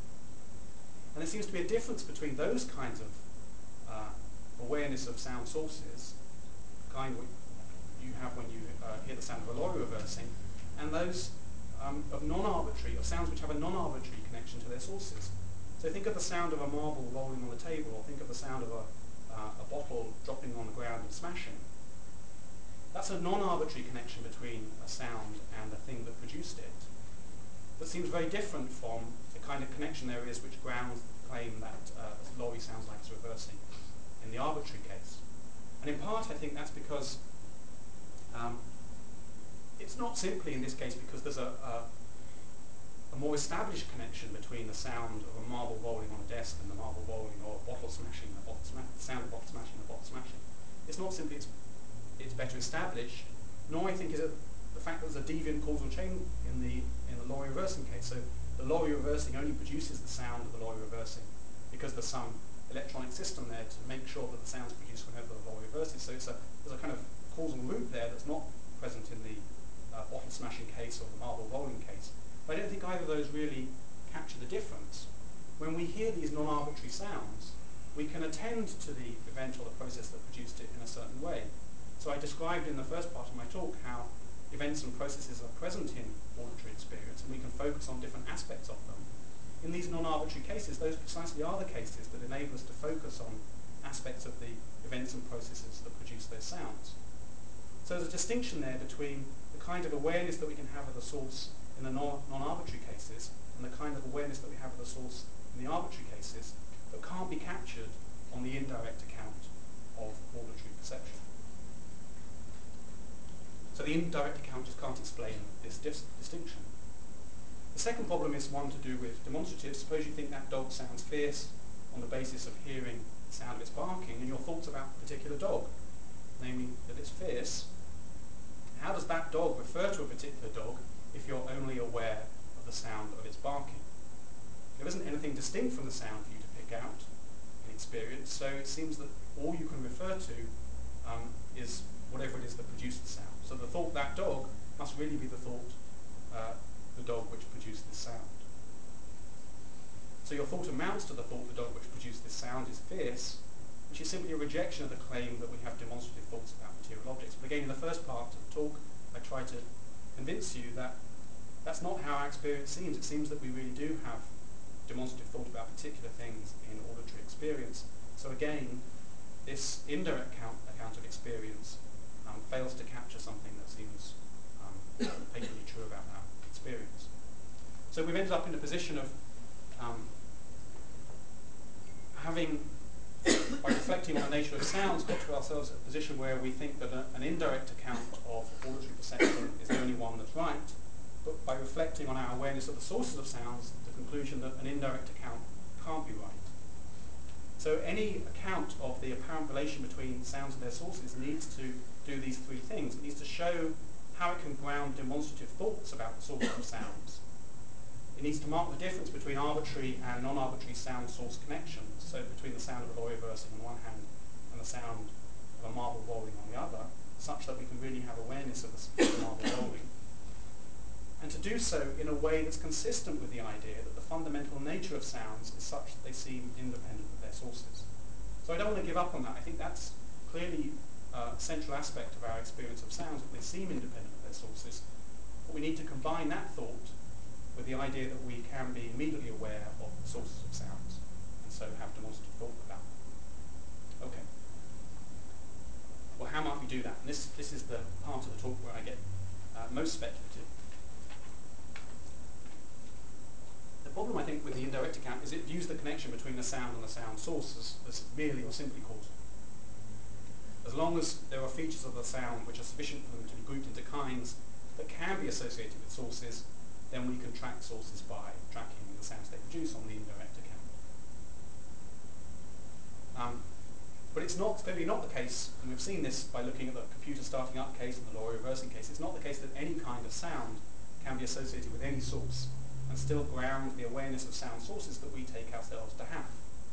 S1: And there seems to be a difference between those kinds of awareness of sound sources, the kind you have when you hear the sound of a lorry reversing, and those of non-arbitrary, of sounds which have a non-arbitrary connection to their sources. So think of the sound of a marble rolling on the table, or think of the sound of a bottle dropping on the ground and smashing. That's a non-arbitrary connection between a sound and the thing that produced it. That seems very different from the kind of connection there is which grounds the claim that a lorry sounds like it's reversing in the arbitrary case. And in part, I think that's because it's not simply in this case because there's a more established connection between the sound of a marble rolling on a desk and the marble rolling, or a bottle smashing, the sound of a bottle smashing and a bottle smashing. It's not simply it's better established, nor I think is it the fact that there's a deviant causal chain in the lorry reversing case. So the lorry reversing only produces the sound of the lorry reversing because there's some electronic system there to make sure that the sound's produced whenever the law reverses. So there's a kind of causal loop there that's not present in the bottle smashing case or the marble rolling case. But I don't think either of those really capture the difference. When we hear these non-arbitrary sounds, we can attend to the event or the process that produced it in a certain way. So I described in the first part of my talk how events and processes are present in auditory experience, and we can focus on different aspects of them. In these non-arbitrary cases, those precisely are the cases that enable us to focus on aspects of the events and processes that produce those sounds. So there's a distinction there between the kind of awareness that we can have of the source in the non-arbitrary cases and the kind of awareness that we have of the source in the arbitrary cases that can't be captured on the indirect account of auditory perception. So the indirect account just can't explain this distinction. The second problem is one to do with demonstrative. Suppose you think that dog sounds fierce on the basis of hearing the sound of its barking and your thoughts about a particular dog, namely that it's fierce. How does that dog refer to a particular dog if you're only aware of the sound of its barking? There isn't anything distinct from the sound for you to pick out in experience, so it seems that all you can refer to is whatever it is that produced the sound. So the thought that dog must really be the thought the dog which produced this sound. So your thought amounts to the thought the dog which produced this sound is fierce, which is simply a rejection of the claim that we have demonstrative thoughts about material objects. But again, in the first part of the talk, I try to convince you that that's not how our experience seems. It seems that we really do have demonstrative thought about particular things in auditory experience. So again, this indirect account of experience fails to capture something that seems patently true about that experience. So we've ended up in a position of having, by reflecting on the nature of sounds, got to ourselves a position where we think that an indirect account of auditory perception is the only one that's right, but by reflecting on our awareness of the sources of sounds, the conclusion that an indirect account can't be right. So any account of the apparent relation between sounds and their sources needs to do these three things. It needs to show how it can ground demonstrative thoughts about the sources of sounds. It needs to mark the difference between arbitrary and non-arbitrary sound-source connections, so between the sound of a law reversing on one hand and the sound of a marble rolling on the other, such that we can really have awareness of the marble rolling. And to do so in a way that's consistent with the idea that the fundamental nature of sounds is such that they seem independent of their sources. So I don't want to give up on that. I think that's clearly a central aspect of our experience of sounds, that they seem independent of their sources. But we need to combine that thought with the idea that we can be immediately aware of the sources of sounds, and so have demonstrative thought about them. Okay. Well, how might we do that? And this is the part of the talk where I get most speculative. The problem, I think, with the indirect account is it views the connection between the sound and the sound source as merely or simply causal. As long as there are features of the sound which are sufficient for them to be grouped into kinds that can be associated with sources, then we can track sources by tracking the sounds they produce on the indirect account. But it's clearly not the case, and we've seen this by looking at the computer starting up case and the law reversing case, it's not the case that any kind of sound can be associated with any source and still ground the awareness of sound sources that we take ourselves to have.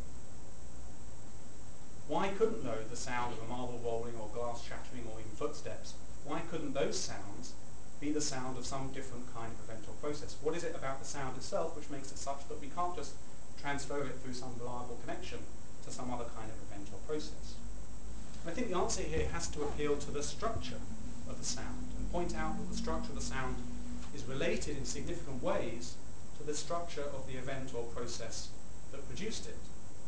S1: Why couldn't, though, the sound of a marble rolling or glass shattering or even footsteps, why couldn't those sounds be the sound of some different kind of event or process? What is it about the sound itself which makes it such that we can't just transfer it through some reliable connection to some other kind of event or process? And I think the answer here has to appeal to the structure of the sound and point out that the structure of the sound is related in significant ways to the structure of the event or process that produced it,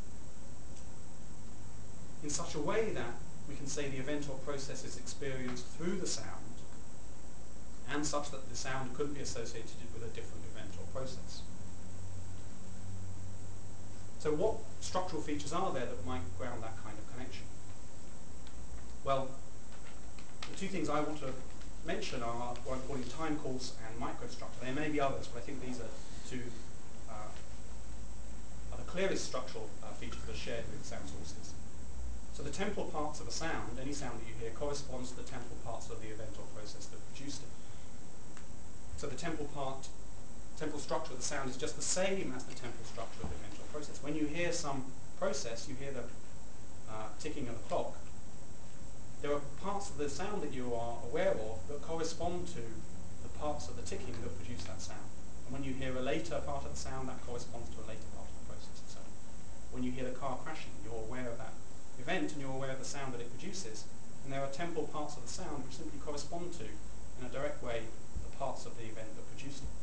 S1: in such a way that we can say the event or process is experienced through the sound, and such that the sound couldn't be associated with a different event or process. So what structural features are there that might ground that kind of connection? Well, the two things I want to mention are what I'm calling time course and microstructure. There may be others, but I think these are two are the clearest structural features that are shared with sound sources. So the temporal parts of a sound, any sound that you hear, corresponds to the temporal parts of the event or process that produced it. So the temporal structure of the sound is just the same as the temporal structure of the event or process. When you hear some process, you hear the ticking of the clock, there are parts of the sound that you are aware of that correspond to the parts of the ticking that produce that sound. And when you hear a later part of the sound, that corresponds to a later part of the process. So when you hear the car crashing, you're aware of that event and you're aware of the sound that it produces. And there are temporal parts of the sound which simply correspond to, in a direct way, the parts of the event that produced it.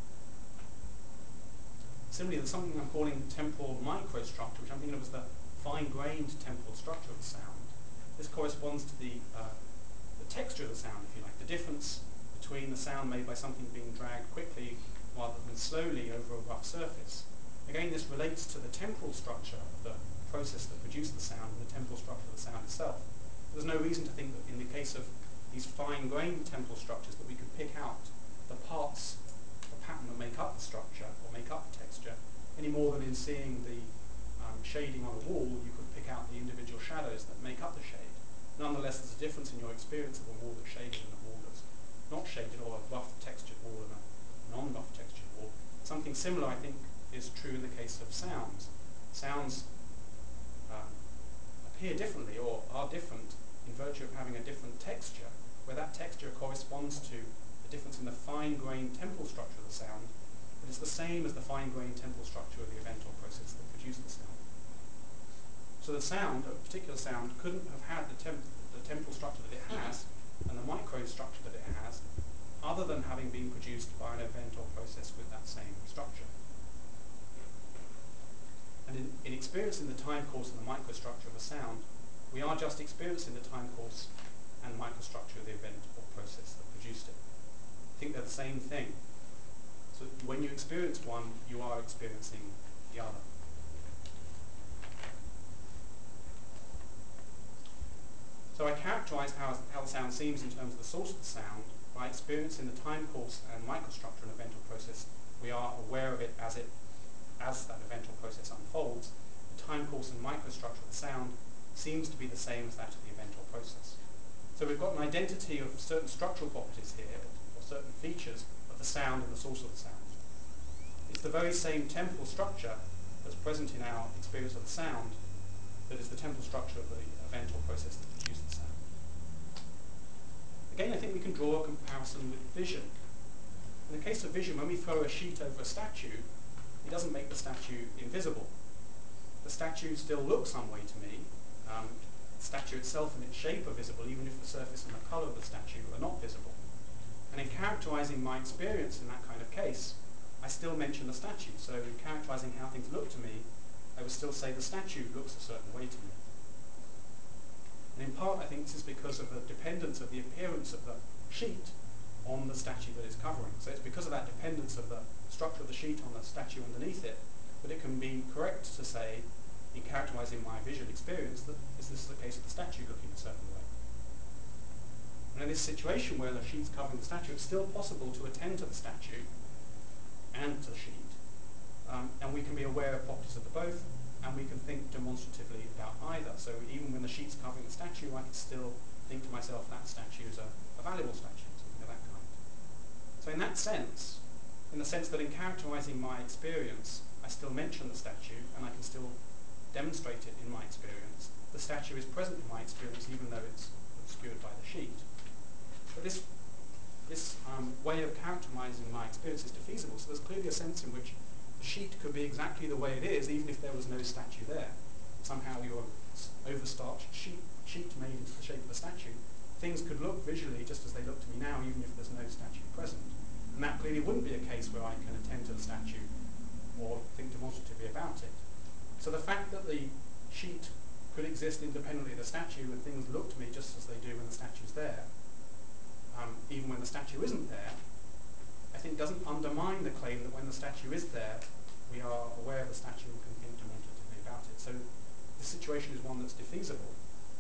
S1: Similarly, there's something I'm calling temporal microstructure, which I'm thinking of as the fine-grained temporal structure of the sound. This corresponds to the texture of the sound, if you like, the difference between the sound made by something being dragged quickly rather than slowly over a rough surface. Again, this relates to the temporal structure of the process that produced the sound and the temporal structure of the sound itself. There's no reason to think that in the case of these fine-grained temporal structures that we could pick out the parts, the pattern that make up the structure or make up the texture, any more than in seeing the shading on a wall, you could pick out the individual shadows that make up the shade. Nonetheless, there's a difference in your experience of a wall that's shaded and a wall that's not shaded, or a rough textured wall and a non-rough textured wall. Something similar, I think, is true in the case of sounds. Sounds appear differently or are different in virtue of having a different texture, where that texture corresponds to the difference in the fine-grained temporal structure of the sound, but it's the same as the fine-grained temporal structure of the event or process that produced the sound. So the sound, a particular sound, couldn't have had the temporal structure that it has and the microstructure that it has, other than having been produced by an event or process with that same structure. And in experiencing the time course and the microstructure of a sound, we are just experiencing the time course and microstructure of the event or process that produced it. I think they're the same thing. So when you experience one, you are experiencing the other. So I characterize how the sound seems in terms of the source of the sound by experiencing the time course and microstructure and event or process. We are aware of it as that event or process unfolds. The time course and microstructure of the sound seems to be the same as that of the event or process. So we've got an identity of certain structural properties here, or certain features of the sound and the source of the sound. It's the very same temporal structure that's present in our experience of the sound that is the temporal structure of the event or process that produced the sound. Again, I think we can draw a comparison with vision. In the case of vision, when we throw a sheet over a statue, it doesn't make the statue invisible. The statue still looks some way to me. The statue itself and its shape are visible, even if the surface and the colour of the statue are not visible. And in characterising my experience in that kind of case, I still mention the statue. So in characterising how things look to me, I would still say the statue looks a certain way to me. And in part, I think this is because of the dependence of the appearance of the sheet on the statue that it's covering. So it's because of that dependence of the structure of the sheet on the statue underneath it that it can be correct to say, in characterising my visual experience, that this is the case of the statue looking a certain way. And in this situation where the sheet's covering the statue, it's still possible to attend to the statue and to the sheet. And we can be aware of properties of the both, and we can think demonstratively about either. So even when the sheet's covering the statue, I can still think to myself that statue is a valuable statue, something of that kind. So in that sense, in the sense that in characterising my experience, I still mention the statue, and I can still demonstrate it in my experience, the statue is present in my experience even though it's obscured by the sheet. But this way of characterising my experience is defeasible, so there's clearly a sense in which the sheet could be exactly the way it is even if there was no statue there. Somehow your overstarched sheet made into the shape of a statue, things could look visually just as they look to me now even if there's no statue present. And that clearly wouldn't be a case where I can attend to the statue or think demonstratively about it. So the fact that the sheet could exist independently of the statue and things look to me just as they do when the statue's there, even when the statue isn't there, I think doesn't undermine the claim that when the statue is there, we are aware of the statue and can think demonstratively about it. So this situation is one that's defeasible.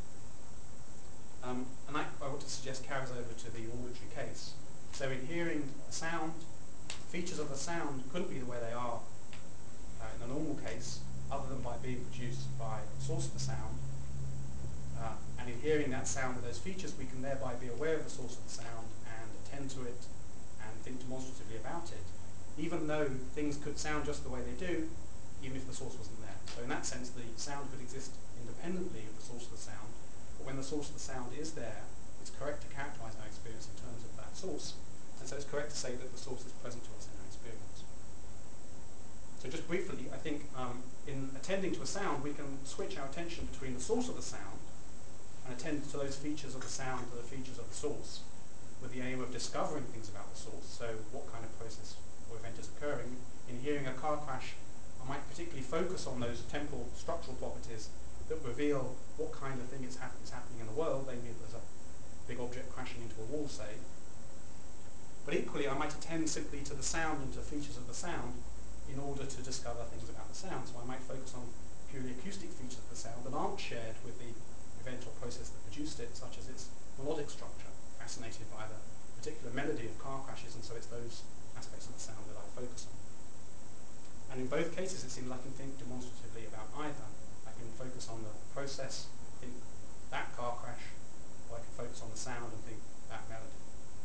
S1: And I want to suggest carries over to the auditory case. So in hearing a sound, features of the sound couldn't be the way they are in a normal case, other than by being produced by the source of the sound. And in hearing that sound with those features, we can thereby be aware of the source of the sound and attend to it and think demonstratively about it, even though things could sound just the way they do, even if the source wasn't there. So in that sense, the sound could exist independently of the source of the sound, but when the source of the sound is there, it's correct to characterize our experience in terms of that source, and so it's correct to say that the source is present to us in our experience. So just briefly, I think in attending to a sound, we can switch our attention between the source of the sound and attend to those features of the sound to the features of the source, with the aim of discovering things about the source. So what kind of process or event is occurring. In hearing a car crash, I might particularly focus on those temporal structural properties that reveal what kind of thing is happening in the world. Maybe there's a big object crashing into a wall, say. But equally, I might attend simply to the sound and to features of the sound in order to discover things about the sound. So I might focus on purely acoustic features of the sound that aren't shared with the event or process that produced it, such as its melodic structure, fascinated by the particular melody of car crashes, and so it's those aspects of the sound that I focus on. And in both cases, it seems I can think demonstratively about either. I can focus on the process, think that car crash, or I can focus on the sound and think that melody.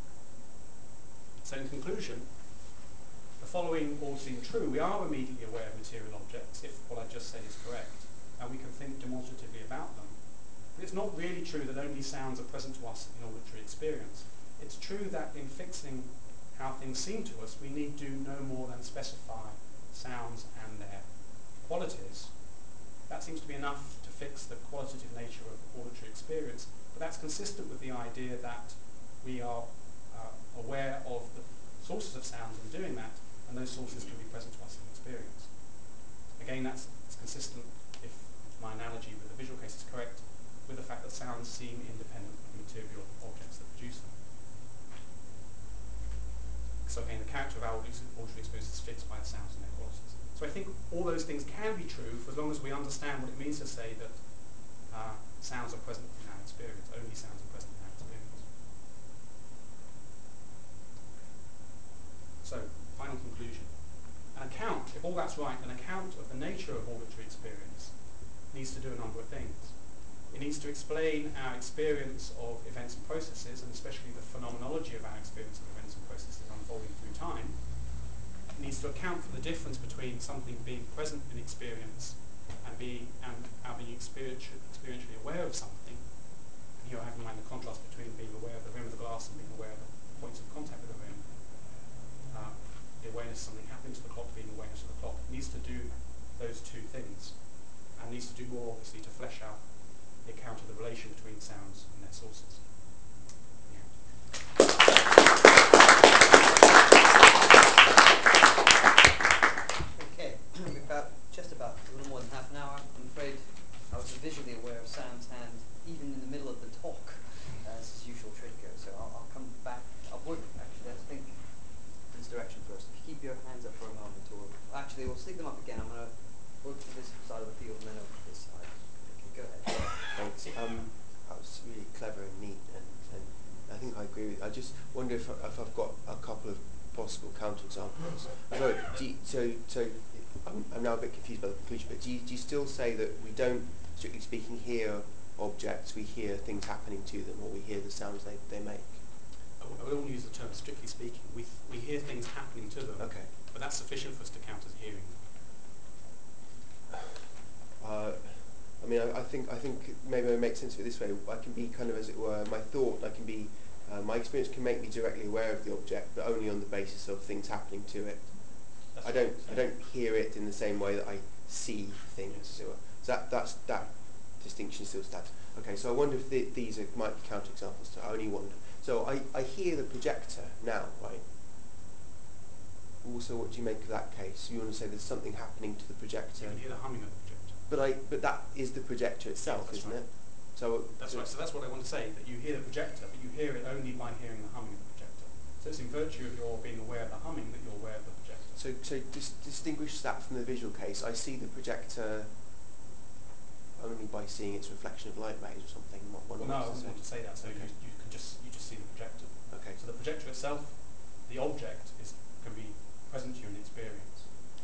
S1: So in conclusion, the following all seem true. We are immediately aware of material objects, if what I just said is correct, and we can think demonstratively about them. But it's not really true that only sounds are present to us in auditory experience. It's true that in fixing how things seem to us, we need do no more than specify sounds and their qualities. That seems to be enough to fix the qualitative nature of auditory experience, but that's consistent with the idea that we are aware of the sources of sounds in doing that, and those sources can be present to us in experience. Again, that's consistent, if my analogy with the visual case is correct, with the fact that sounds seem independent of the material objects that produce them. So again, the character of our auditory experience is fixed by the sounds and their qualities. So I think all those things can be true for as long as we understand what it means to say that sounds are present in our experience, only sounds are present in our experience. So, final conclusion. An account, if all that's right, an account of the nature of auditory experience needs to do a number of things. It needs to explain our experience of events and processes, and especially the phenomenology of our experience of events and processes unfolding through time. It needs to account for the difference between something being present in experience and being experientially aware of something. And here I have in mind the contrast between being aware of the rim of the glass and being aware of the points of contact with the rim. The awareness of something happening to the clock, being awareness of the clock, needs to do those two things, and needs to do more, obviously, to flesh out the account of the relation between sounds and their sources.
S2: Okay, just about a little more than half an hour. I'm afraid I was visually aware of sounds, and even in the middle of the talk, as is usual trick goes. So I'll come back upward. Actually, I think this direction first. If you keep your hands up for a moment, or actually, we'll stick them up again. I'm going to work to this side of the field and then over to this side. Okay, go ahead.
S3: Thanks. That was really clever and neat, and I think I agree with you. I just wonder if I've got a couple of possible counterexamples. So I'm now a bit confused by the conclusion, but do you still say that we don't, strictly speaking, hear objects, we hear things happening to them, or we hear the sounds they make?
S1: I wouldn't use the term strictly speaking. We hear things happening to them,
S3: okay,
S1: but that's sufficient for us to count as hearing them.
S3: I mean, I think maybe it makes sense of it this way. I can be kind of, as it were, my thought. I can be, my experience can make me directly aware of the object, but only on the basis of things happening to it. I don't hear it in the same way that I see things. As it were. So that distinction still stands. Okay, so I wonder if these might be counterexamples to. I only wonder. So I hear the projector now, right? Also, what do you make of that case? You want to say there's something happening to the projector.
S1: You can hear the humming of the projector.
S3: But that is the projector itself,
S1: yes,
S3: isn't
S1: right.
S3: it? So
S1: that's right. So that's what I want to say, that you hear the projector, but you hear it only by hearing the humming of the projector. So it's in virtue of your being aware of the humming that you're aware of the projector.
S3: So distinguish that from the visual case. I see the projector only by seeing its reflection of light rays or something.
S1: No, I wouldn't want to say that. So okay. you just see the projector.
S3: Okay.
S1: So the projector itself, the object, can be present to you in experience.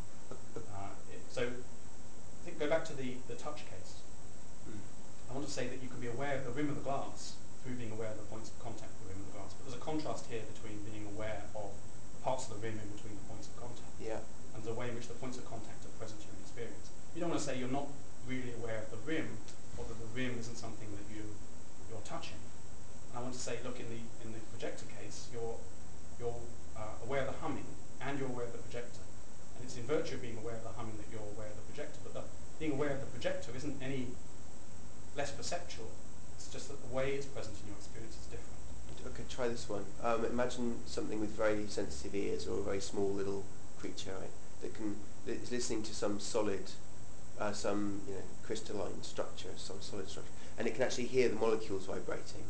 S1: Go back to the touch case. I want to say that you can be aware of the rim of the glass through being aware of the points of contact with the rim of the glass. But there's a contrast here between being aware of the parts of the rim in between the points of contact,
S3: yeah,
S1: and the way in which the points of contact are present to you in experience. You don't want to to say you're not really aware of the rim, or that the rim isn't something that you're touching. And I want to say, look, in the projector case, you're aware of the humming and you're aware of the projector. And it's in virtue of being aware of the humming that you're aware of the projector. But being aware of the projector isn't any less perceptual. It's just that the way it's present in your experience is different.
S3: Okay, try this one. Imagine something with very sensitive ears, or a very small little creature, right, that is listening to some solid, some crystalline structure, some solid structure, and it can actually hear the molecules vibrating.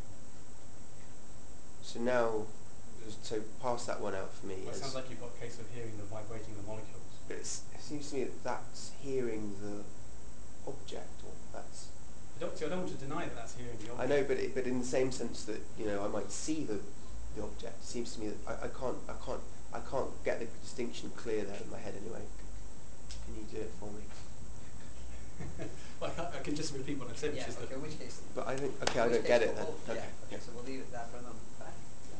S3: So now, so pass that one out for me.
S1: Well, it sounds like you've got a case of hearing the vibrating of the molecules.
S3: But it seems to me that that's hearing the object, or that's.
S1: I don't want to deny that that's hearing the object.
S3: I know, but in the same sense that I might see the object. It seems to me that I can't get the distinction clear there in my head anyway. Can you do it for me?
S1: Well, I can just repeat what I said, which is
S2: okay,
S1: that.
S2: in which case?
S3: But I think I don't get it then.
S2: Yeah.
S3: Okay.
S2: So we'll leave it that for a moment. Back.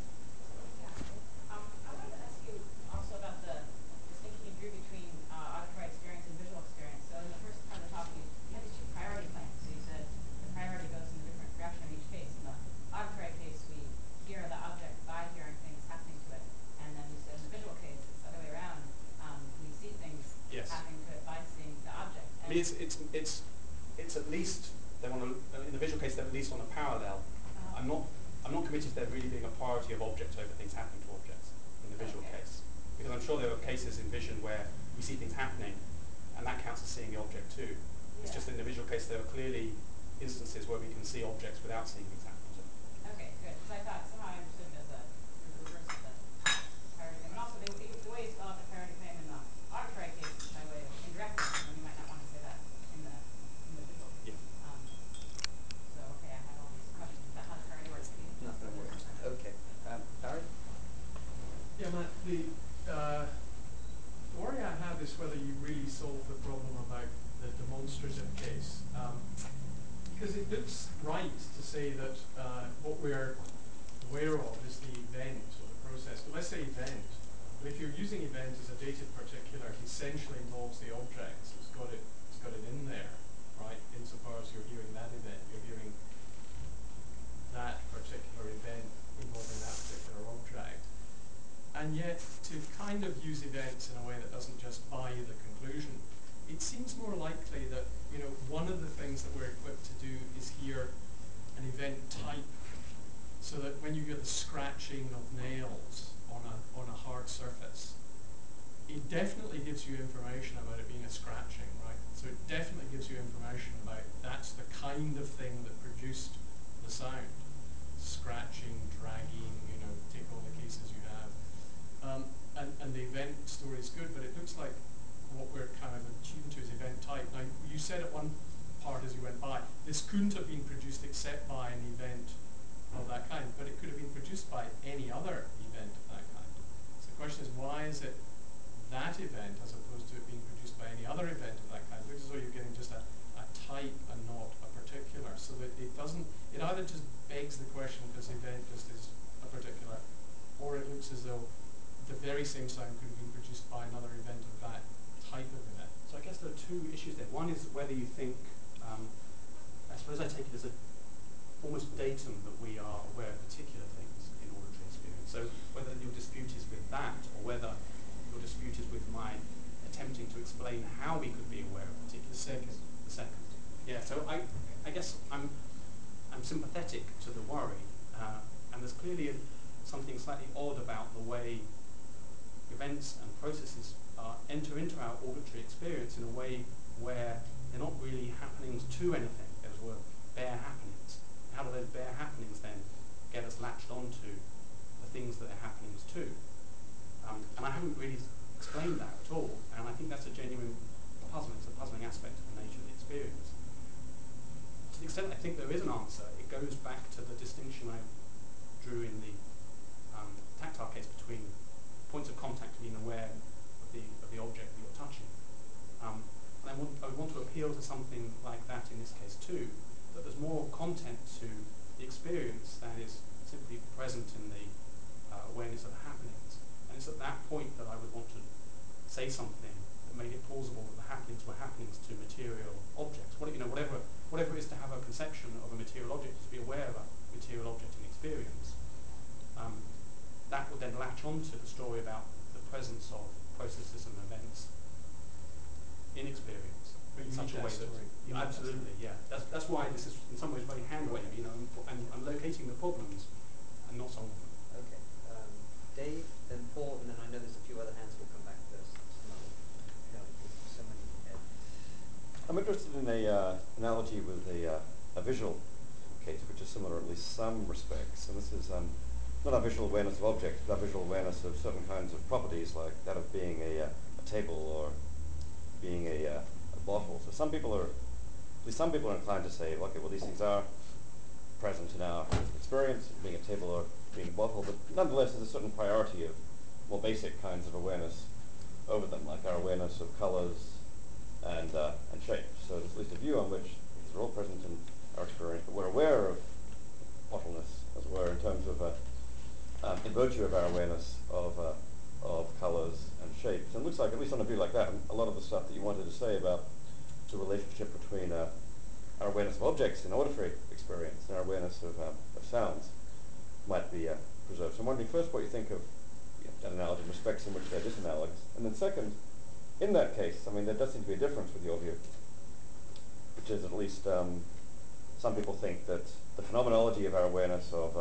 S4: I wanted to ask you also about the distinction you drew between auditory experience and visual experience. So in the first part of the talk, you had these two priority claims. So you said the priority goes in a different direction in each case. In the auditory case, we hear the object by hearing things happening to it. And then you said in the visual case, it's the other way around. We see things happening to it by seeing the object.
S1: I mean, it's at least, in the visual case, they're at least on a parallel. I'm not committed to there really being a priority of object over things happening to objects in the visual case. Because I'm sure there are cases in vision where we see things happening, and that counts as seeing the object too. It's just in the visual case there are clearly instances where we can see objects without seeing things happening to them.
S4: Okay, good. Because I thought somehow I understood it as the reverse of the priority claim. And also the way you spell out the priority claim in the auditory case is by way of indirectness, when you might not want to say that in the visual case.
S1: Yeah.
S4: So okay, I had all these questions about how the priority works.
S2: Okay. Barry?
S5: Yeah, Matt, the worry I have is whether you really solve the problem about the demonstrative case. Because it looks right to say that what we're aware of is the event or the process. But let's say event. But if you're using event as a dative particular, it essentially involves the object. So it's got it in there, right? Insofar as you're hearing that event, you're hearing that particular event involving that particular object. And yet, to kind of use events in a way that doesn't just buy you the conclusion, it seems more likely that one of the things that we're equipped to do is hear an event type, so that when you hear the scratching of nails on a hard surface, it definitely gives you information about it being a scratching, right? So it definitely gives you information about that's the kind of thing that produced the sound. Scratching, dragging, take all the cases you have. And the event story is good, but it looks like what we're kind of attuned to is event type. Now, you said at one part as you went by, this couldn't have been produced except by an event of that kind, but it could have been produced by any other event of that kind. So the question is, why is it that event as opposed to it being produced by any other event of that kind? It looks as though you're getting just a type and not a particular, so that it either just begs the question because the event just is a particular, or it looks as though the very same sound could have been produced by another event of that type of event.
S1: So I guess there are two issues there. One is whether you think, I suppose I take it as almost datum that we are aware of particular things in auditory experience. So whether your dispute is with that, or whether your dispute is with my attempting to explain how we could be aware of particular things. The second. Yeah, so I guess I'm sympathetic to the worry, and there's clearly something slightly odd about the way events and processes enter into our auditory experience in a way where they're not really happenings to anything. Those were bare happenings. How do those bare happenings then get us latched onto the things that they're happenings to? And I haven't really explained that at all, and I think that's a genuine puzzle. It's a puzzling aspect of the nature of the experience. To the extent I think there is an answer, it goes back to the distinction I drew in the tactile case between points of contact being aware of the object that you're touching. And I would want to appeal to something like that in this case too, that there's more content to the experience than is simply present in the awareness of the happenings. And it's at that point that I would want to say something that made it plausible that the happenings were happenings to material objects. Whatever it is to have a conception of a material object, to be aware of a material object in experience, that would then latch onto the story about the presence of processes and events in experience
S5: But
S1: in
S5: you
S1: such a
S5: need
S1: way
S5: that
S1: that
S5: story. You need that
S1: absolutely, yeah. That's why this is in some ways very hand-wavy, and locating the problems and not solving them.
S2: Okay. Dave, then Paul, and then I know there's a few other hands who'll come back to us. So many.
S6: I'm interested in a analogy with a visual case, which is similar in at least some respects. And this is not our visual awareness of objects, but our visual awareness of certain kinds of properties, like that of being a table or being a bottle. So some people are inclined to say, okay, well, these things are present in our experience, being a table or being a bottle, but nonetheless there's a certain priority of more basic kinds of awareness over them, like our awareness of colors and shapes. So there's at least a view on which these are all present in our experience, but we're aware of bottleness, as it were, in terms of in virtue of our awareness of colors and shapes. And it looks like, at least on a view like that, a lot of the stuff that you wanted to say about the relationship between our awareness of objects in auditory experience and our awareness of sounds might be preserved. So I'm wondering first what you think of that analogy in respects in which they're disanalogous. And then second, in that case, I mean, there does seem to be a difference with your view, which is at least some people think that the phenomenology of our awareness of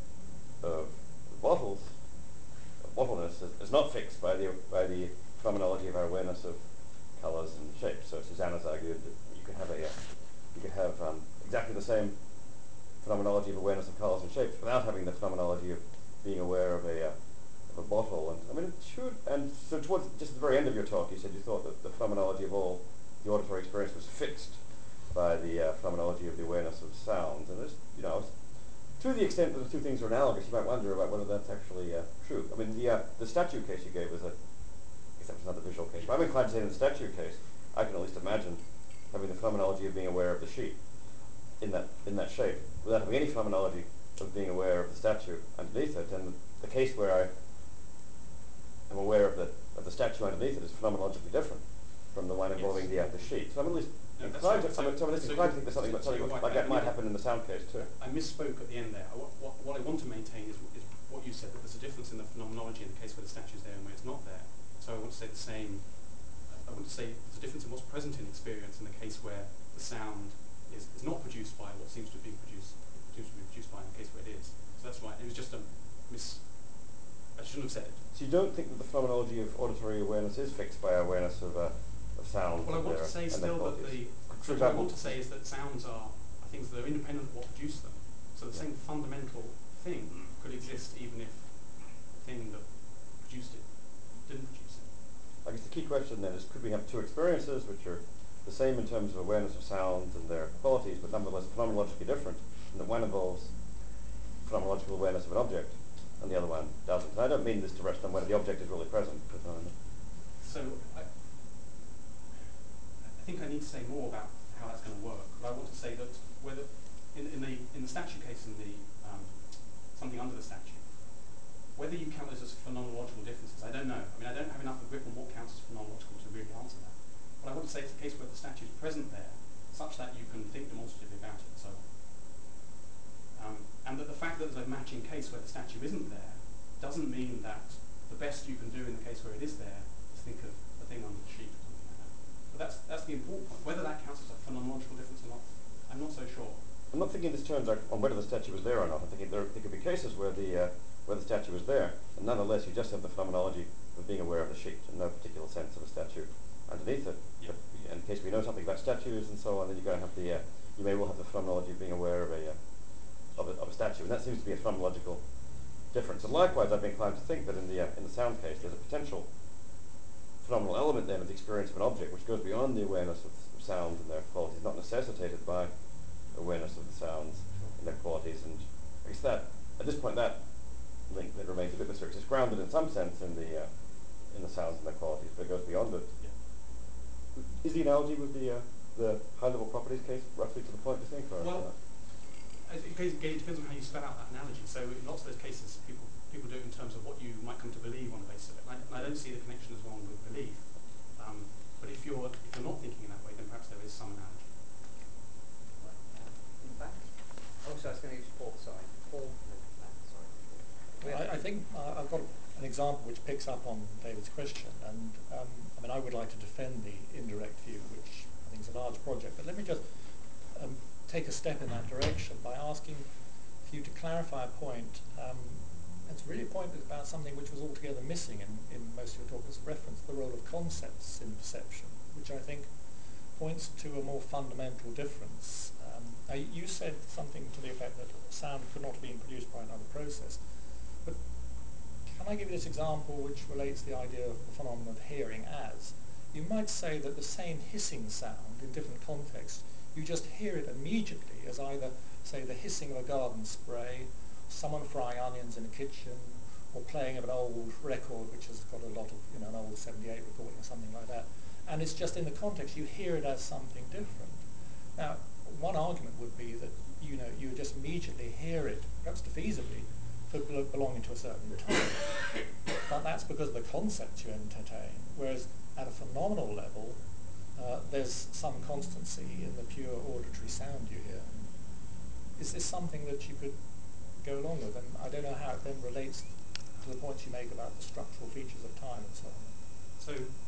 S6: bottles, of bottleness, is not fixed by the phenomenology of our awareness of colors and shapes. So Susanna's argued that you can have exactly the same phenomenology of awareness of colors and shapes without having the phenomenology of being aware of a bottle. And I mean, it should. And so towards just at the very end of your talk, you said you thought that the phenomenology of all the auditory experience was fixed by the phenomenology of the awareness of sounds. And there's, to the extent that the two things are analogous, you might wonder about whether that's actually true. I mean, the statue case you gave was I guess that was another visual case. But I'm inclined to say in the statue case, I can at least imagine having the phenomenology of being aware of the sheep in that shape without having any phenomenology of being aware of the statue underneath it. And the case where I am aware of the statue underneath it is phenomenologically different from the one involving the sheep. So I'm at least inclined to think that something like that might happen in the sound case too.
S1: I misspoke at the end there. What I want to maintain is what you said, that there's a difference in the phenomenology in the case where the statue is there and where it's not there. So I want to say the same. I want to say there's a difference in what's present in experience in the case where the sound is not produced by what seems to be produced by in the case where it is. So that's right. It was just I shouldn't have said it.
S6: So you don't think that the phenomenology of auditory awareness is fixed by our awareness of sound?
S1: Well, I want to say still that what I want to say is that sounds are things that are independent of what produce them. So the same fundamental thing could exist even if the thing that produced it didn't produce it.
S6: I guess the key question then is, could we have two experiences which are the same in terms of awareness of sounds and their qualities, but nonetheless phenomenologically different, and that one involves phenomenological awareness of an object and the other one doesn't? And I don't mean this to rest on whether the object is really present.
S1: So I think I need to say more about how that's going to work. But I want to say that whether in the statue case and the something under the statue, whether you count those as phenomenological differences, I don't know. I mean, I don't have enough of a grip on what counts as phenomenological to really answer that. But I want to say it's a case where the statue is present there, such that you can think demonstratively about it and so on. And that the fact that there's a matching case where the statue isn't there doesn't mean that the best you can do in the case where it is there is think of the thing under the sheet or something like that. But that's the important point. Whether that counts as a phenomenological difference or not, I'm not so sure.
S6: I'm not thinking this turns out on whether the statue is there or not. I'm thinking there could be cases where the statue is there, and nonetheless you just have the phenomenology of being aware of the sheet and no particular sense of a statue underneath it.
S1: Yeah.
S6: But in case we know something about statues and so on, then you're going to have you may well have the phenomenology of being aware of a statue, and that seems to be a phenomenological difference. And likewise, I've been inclined to think that in the sound case, there's a potential phenomenal element then of the experience of an object which goes beyond the awareness of sound and their qualities, not necessitated by awareness of the sounds and their qualities. And I guess that at this point that link that remains a bit mysterious. It's grounded in some sense in the sounds and their qualities, but it goes beyond it.
S1: Yeah.
S6: Is the analogy with the high-level properties case roughly to the point, do you think? Or
S1: Well, it depends on how you spell out that analogy. So in lots of those cases, people do it in terms of what you might come to believe on the basis of it. And I don't see the connection as one with belief.
S7: an example which picks up on David's question, and I mean, I would like to defend the indirect view, which I think is a large project, but let me just take a step in that direction by asking for you to clarify a point. It's really a point about something which was altogether missing in most of your talk. It's a reference to the role of concepts in perception, which I think points to a more fundamental difference. You said something to the effect that sound could not have been produced by another process, but can I give you this example which relates to the idea of the phenomenon of hearing as? You might say that the same hissing sound in different contexts, you just hear it immediately as either, say, the hissing of a garden spray, someone frying onions in a kitchen, or playing of an old record which has got a lot of, an old 78 recording or something like that. And it's just in the context, you hear it as something different. Now, one argument would be that, you just immediately hear it, perhaps defeasibly, for belonging to a certain time. But that's because of the concepts you entertain, whereas at a phenomenal level, there's some constancy in the pure auditory sound you hear. Is this something that you could go along with? And I don't know how it then relates to the points you make about the structural features of time and so on.
S1: So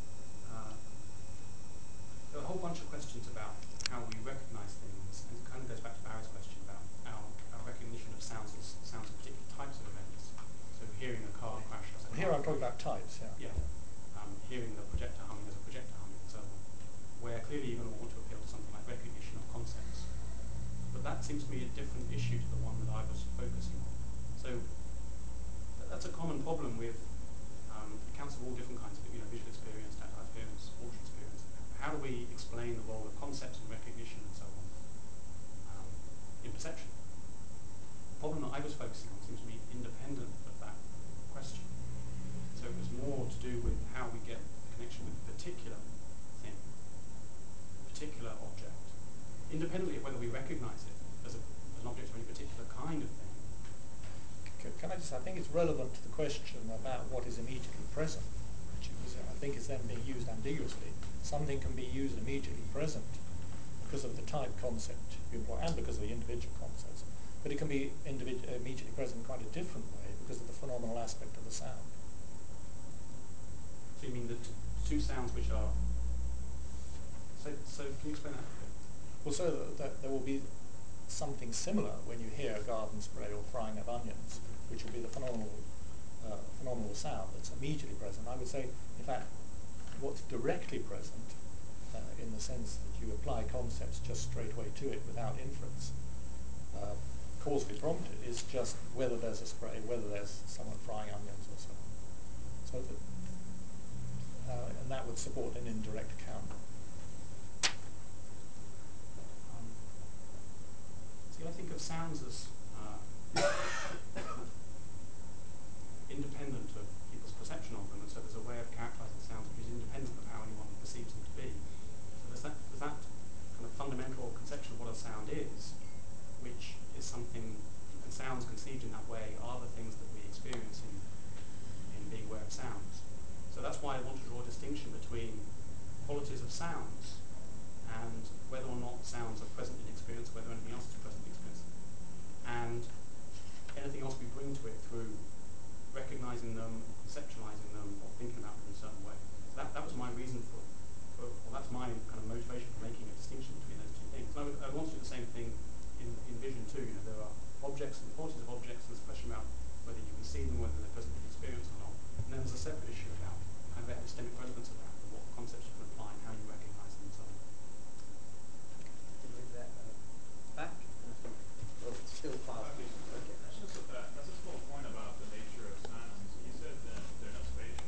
S1: there are a whole bunch of questions about how we recognise things, and it kind of goes back to Barry's question about our recognition of sounds of particular types of events. So hearing a car crash as a car
S7: Here I'm talking
S1: crash.
S7: about types, yeah.
S1: Yeah. Hearing the projector humming as a projector humming and so on, where clearly you're going to want to appeal to something like recognition of concepts. But that seems to me a different issue to the one that I was focusing on. So that's a common problem with accounts of all different kinds of visual experience, tactile experience, auditory experience. How do we explain the role of concepts and recognition and so on in perception? The problem that I was focusing on seems to be independent of that question. So it was more to do with how we get the connection with a particular thing, a particular object, independently of whether we recognise it as an object of any particular kind of thing.
S7: I think it's relevant to the question about what is immediately present, which I think is then being used ambiguously. Something can be used immediately present because of the type concept you employ and because of the individual concepts, but it can be immediately present in quite a different way because of the phenomenal aspect of the sound.
S1: So you mean the two sounds which are... So can you explain that a bit?
S7: Well, so that there will be something similar when you hear a garden spray or frying of onions, which will be the phenomenal sound that's immediately present. I would say, in fact, what's directly present, in the sense that you apply concepts just straight away to it without inference, causally prompted, is just whether there's a spray, whether there's someone frying onions or so on. So and that would support an indirect account.
S1: I think of sounds as independent of people's perception of them, and so there's a way of characterising sounds which is independent of how anyone perceives them to be. So there's that kind of fundamental conception of what a sound is, which is something, and sounds conceived in that way are the things that we experience in being aware of sounds. So that's why I want to draw a distinction between qualities of sounds and whether or not sounds are present in experience, whether anything else is present in experience, and anything else we bring to it through recognising them, or conceptualising them, or thinking about them in a certain way. So that was my reason or that's my kind of motivation for making a distinction between those two things. And I want to do the same thing in vision too. There are objects and qualities of objects, and there's a question about whether you can see them, whether they're present in experience or not. And then there's a separate issue about kind of epistemic relevance of that, and what concepts you can apply and how you recognise them and so on.
S2: With that back, and I think we'll still file. Okay.
S8: That's just a small point about the nature of sounds. You said that they're not spatial.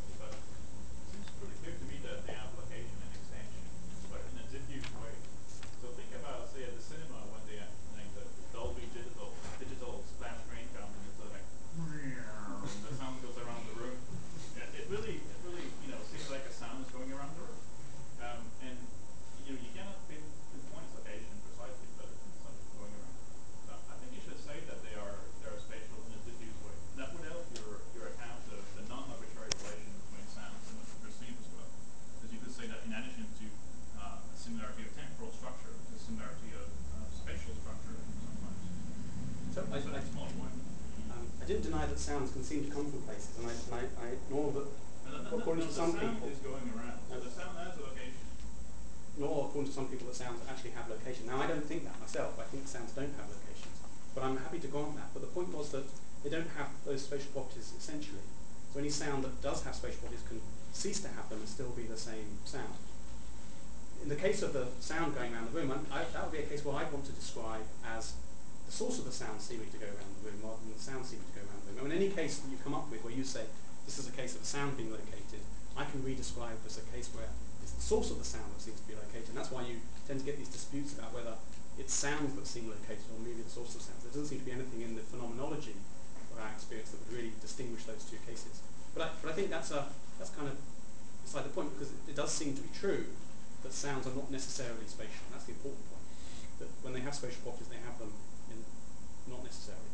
S1: deny that sounds can seem to come from places, and I ignore that. According to some people,
S8: the sound is going around. So the sound has a location.
S1: nor according to some people that sounds actually have location. Now, I don't think that myself. I think sounds don't have locations. But I'm happy to grant that. But the point was that they don't have those spatial properties essentially. So any sound that does have spatial properties can cease to have them and still be the same sound. In the case of the sound going around the room, that would be a case where I'd want to describe as the source of the sound seeming to go around the room rather than the sound seeming to go around the room. I mean, any case that you come up with where you say this is a case of a sound being located, I can re-describe as a case where it's the source of the sound that seems to be located. And that's why you tend to get these disputes about whether it's sounds that seem located or merely the source of sounds. There doesn't seem to be anything in the phenomenology of our experience that would really distinguish those two cases. But I think that's kind of beside the point, because it does seem to be true that sounds are not necessarily spatial. And that's the important point. That when they have spatial properties, they have them not necessarily.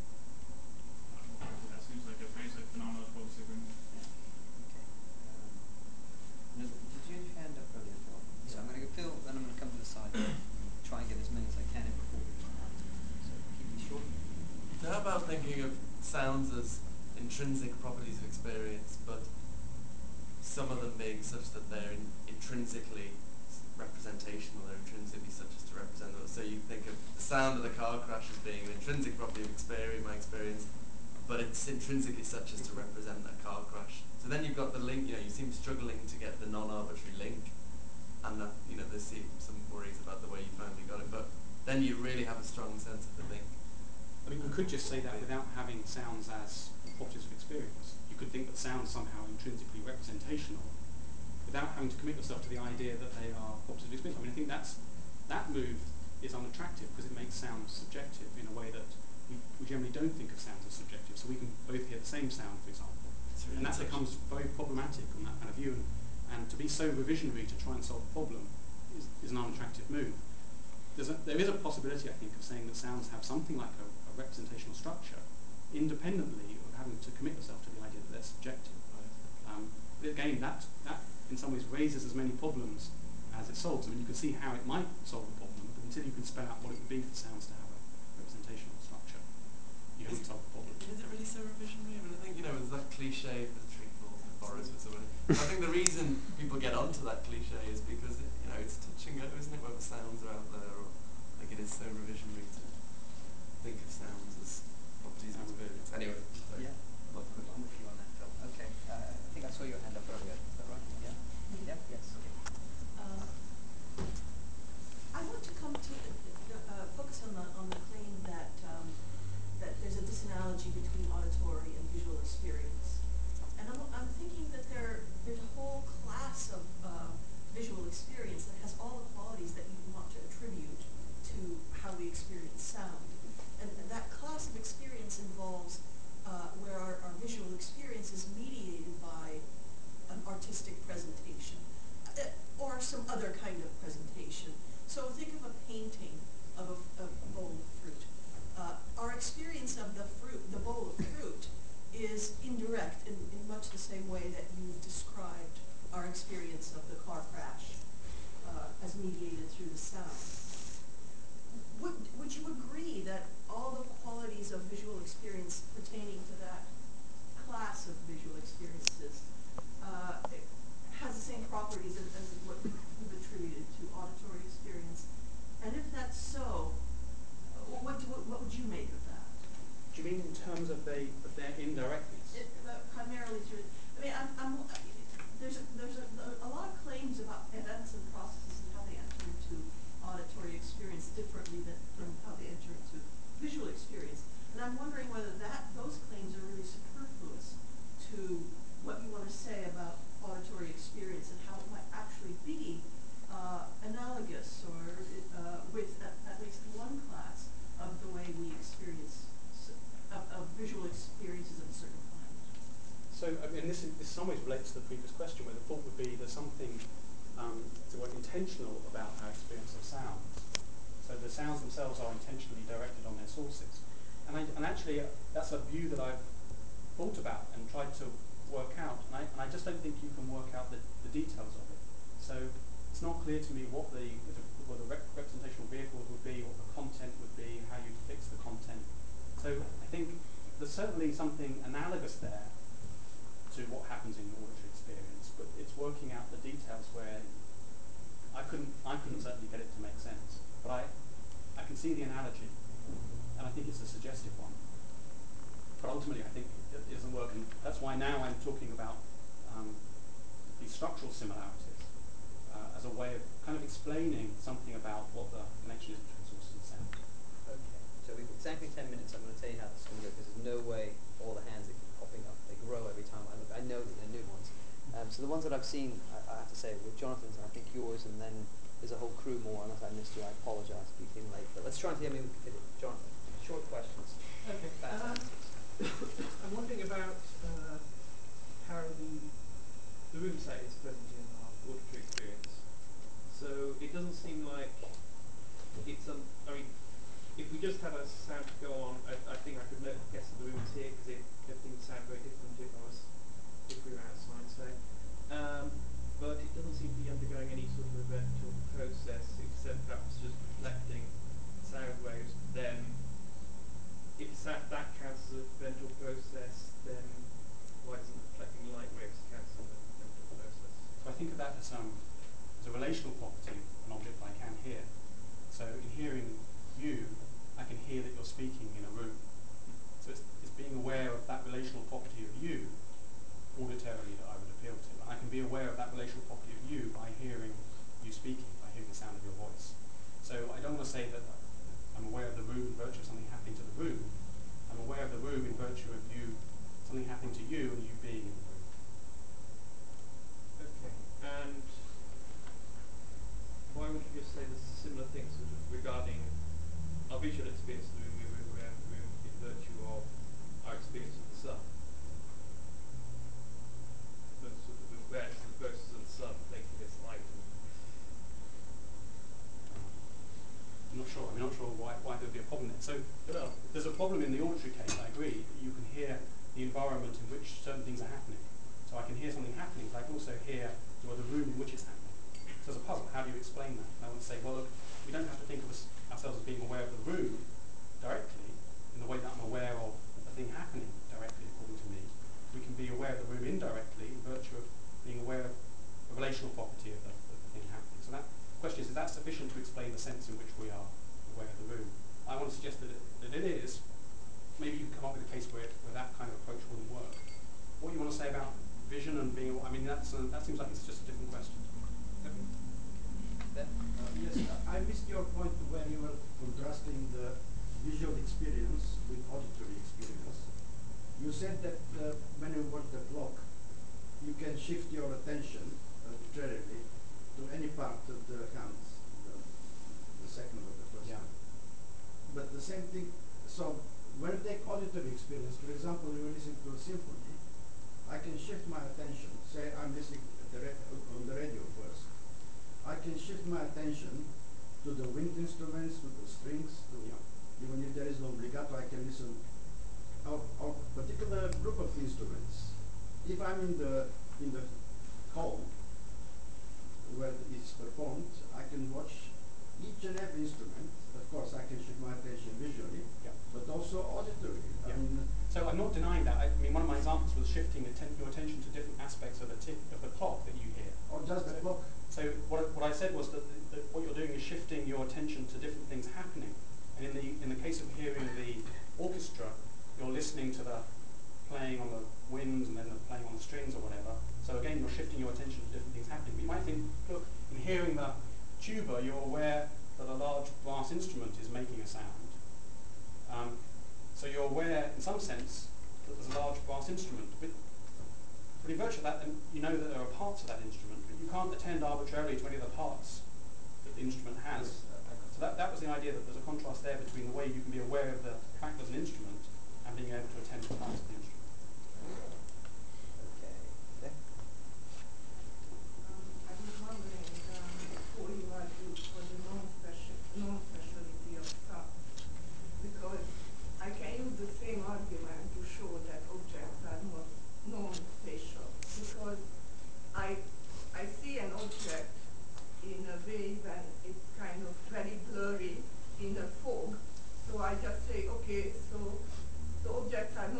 S8: That seems like a basic phenomenological disagreement.
S2: Okay. No, did you have your hand up earlier, Phil? So I'm going to go Phil, then I'm going to come to the side. Try and get as many as I can in before we run out. So keep these short.
S9: So how about thinking of sounds as intrinsic properties of experience, but some of them being such that they're intrinsically representational, or intrinsically such as to represent those. So you think of the sound of the car crash as being an intrinsic property of experience, my experience, but it's intrinsically such as to represent a car crash. So then you've got the link, you seem struggling to get the non-arbitrary link, and that, there seem some worries about the way you finally got it, but then you really have a strong sense of the link.
S1: I mean, you could just say that without having sounds as properties of experience. You could think that sounds somehow intrinsically representational without having to commit yourself to the idea that they are properties of experience. I mean, I think that move is unattractive because it makes sounds subjective in a way that we generally don't think of sounds as subjective. So we can both hear the same sound, for example.
S9: Really
S1: and that becomes very problematic on that kind of view. And to be so revisionary to try and solve a problem is an unattractive move. There is a possibility, I think, of saying that sounds have something like a representational structure, independently of having to commit yourself to the idea that they're subjective. But again, that in some ways raises as many problems as it solves. I mean, you can see how it might solve the problem, but until you can spell out what it would be for sounds to have a representational structure, you haven't solved the problem.
S9: Is it really so revisionary? I mean, I think, there's that cliche of the treacle in the forest with someone. I think the reason people get onto that cliche is because it's touch and go, isn't it, whether sounds are out there, or like it is so revisionary to think of sounds as properties of experience. Anyway, sorry.
S2: Yeah. I'm with you on that, Phil. Okay. I think I saw your hand up earlier. Is that right? Yeah? Yeah? Yes. Okay.
S10: I want to come to focus on the claim that there's a disanalogy between auditory and visual experience, and I'm thinking that there's a whole class of visual experience that has all the qualities that you want to attribute to how we experience sound, and that class of experience involves where our visual experience is mediated by an artistic presentation or some other kind of presentation. So think of a painting of a bowl of fruit. Our experience of the bowl of fruit, is indirect in much the same way that you've described our experience of the car crash as mediated through the sound. Would you agree that all the qualities of visual experience pertaining to that class of visual experiences has the same properties as what you've attributed to auditory experience? And if that's so, what would you make of that?
S1: Do you mean in terms of their indirectness?
S10: Primarily through. I mean, there's a lot of claims about events and processes and how they enter into auditory experience differently from how they enter into visual experience. And I'm wondering whether those claims are really superfluous to what you want to say about auditory experience and how it might actually be analogous or with at least one class of the way we experience of visual experiences of a certain kind.
S1: So, I mean, this in some ways relates to the previous question, where the thought would be there's something intentional about our experience of sounds. So the sounds themselves are intentionally directed on their sources. And actually, that's a view that I've thought about and tried to work out, and I just don't think you can work out the details of it. So it's not clear to me what the representational vehicles would be, what the content would be, how you'd fix the content. So I think there's certainly something analogous there to what happens in auditory experience, but it's working out the details where I couldn't certainly get it to make sense, but I can see the analogy, and I think it's a suggestive one. But ultimately, I think it doesn't work, and that's why now I'm talking about these structural similarities as a way of kind of explaining something about what the connection is between sources and sound.
S2: Okay, so we've exactly 10 minutes. I'm going to tell you how this is going to go, because there's no way all the hands that keep popping up, they grow every time I look. I know that they're new ones. So the ones that I've seen, I have to say, were Jonathan's and I think yours, and then there's a whole crew more, unless I missed you. I apologise if you came late. But let's try and see how many we can fit in. Jonathan, short questions.
S11: Okay. I'm wondering about how the room size is present in our auditory experience. So it doesn't seem like it's I mean, if we just had a sound go on, I think I could guess that the room is here, because everything would sound very different if we were outside, say. But it doesn't seem to be undergoing any sort of eventual process, except perhaps just reflecting sound waves. Then, if that counts as a eventual process, then why doesn't reflecting light waves count as an eventual process?
S1: So I think of that as a relational property of an object I can hear. So in hearing you, I can hear that you're speaking in a room. So it's being aware of that relational property of you auditorily that I would appeal to. And I can be aware of that relational property of you by hearing you speaking, by hearing the sound of your voice. So I don't want to say that I'm aware of the room in virtue of something happening to the room. I'm aware of the room in virtue of you, something happening to you and you being in the room.
S11: Okay. And why would you just say this similar thing sort of regarding our visual experience of the room, we're aware of the room in virtue of our experience of the sun? The sort of awareness of the process of the sun making its light.
S1: I'm not sure. I'm not sure why there would be a problem there. So there's a problem in the auditory case. I agree. You can hear the environment in which certain things are happening. So I can hear something happening, but I can also hear the room in which it's happening. So there's a puzzle. How do you explain that? And I want to say, well, look, we don't have to think of ourselves as being aware of the room directly in the way that I'm aware of a thing happening directly, according to me. We can be aware of the room indirectly in virtue of being aware of the relational property of the thing happening. So that question is that sufficient to explain the sense in which we are aware of the room? I want to suggest that it is. Maybe you can come up with a case where that kind of approach wouldn't work. What you want to say about vision and being, I mean, that seems like it's just a different question.
S2: Okay. Ben?
S12: Yes, I missed your point where you were contrasting the visual experience with auditory experience. You said that when you watch the clock, you can shift your attention arbitrarily to any part of the hands, the second of the question.
S1: Yeah.
S12: But the same thing, so when you take auditory experience, for example, you listen to a symphony, I can shift my attention, say I'm listening on the radio first. I can shift my attention to the wind instruments, to the strings, to even if there is no legato, I can listen a particular group of instruments. If I'm in the hall where it is performed, I can watch each and every instrument. Of course, I can shift my attention visually, but also auditory.
S1: Yeah.
S12: I mean,
S1: so I'm not denying that. I mean, one of my examples was shifting your attention to different aspects of the tick of the clock that you hear.
S12: or just the clock.
S1: So what I said was that what you're doing is shifting your attention to different things happening. And in the case of hearing the orchestra, you're listening to the playing on the winds and then the playing on the strings or whatever. So again, you're shifting your attention to different things happening. But you might think, look, in hearing the tuba, you're aware that a large brass instrument is making a sound. So you're aware, in some sense, that there's a large brass instrument. But in virtue of that, then you know that there are parts of that instrument, but you can't attend arbitrarily to any of the parts that the instrument has. So that was the idea, that there's a contrast there between the way you can be aware of the fact there's an instrument and being able to attend to parts of the instrument.
S2: Okay. Yeah.
S10: I was wondering how you argued for the non-speciality of sound, because I can use the same argument to show that objects are not non-spatial, because I see an object in a way when it's kind of very blurry in a fog, so I just say, okay, so the objects are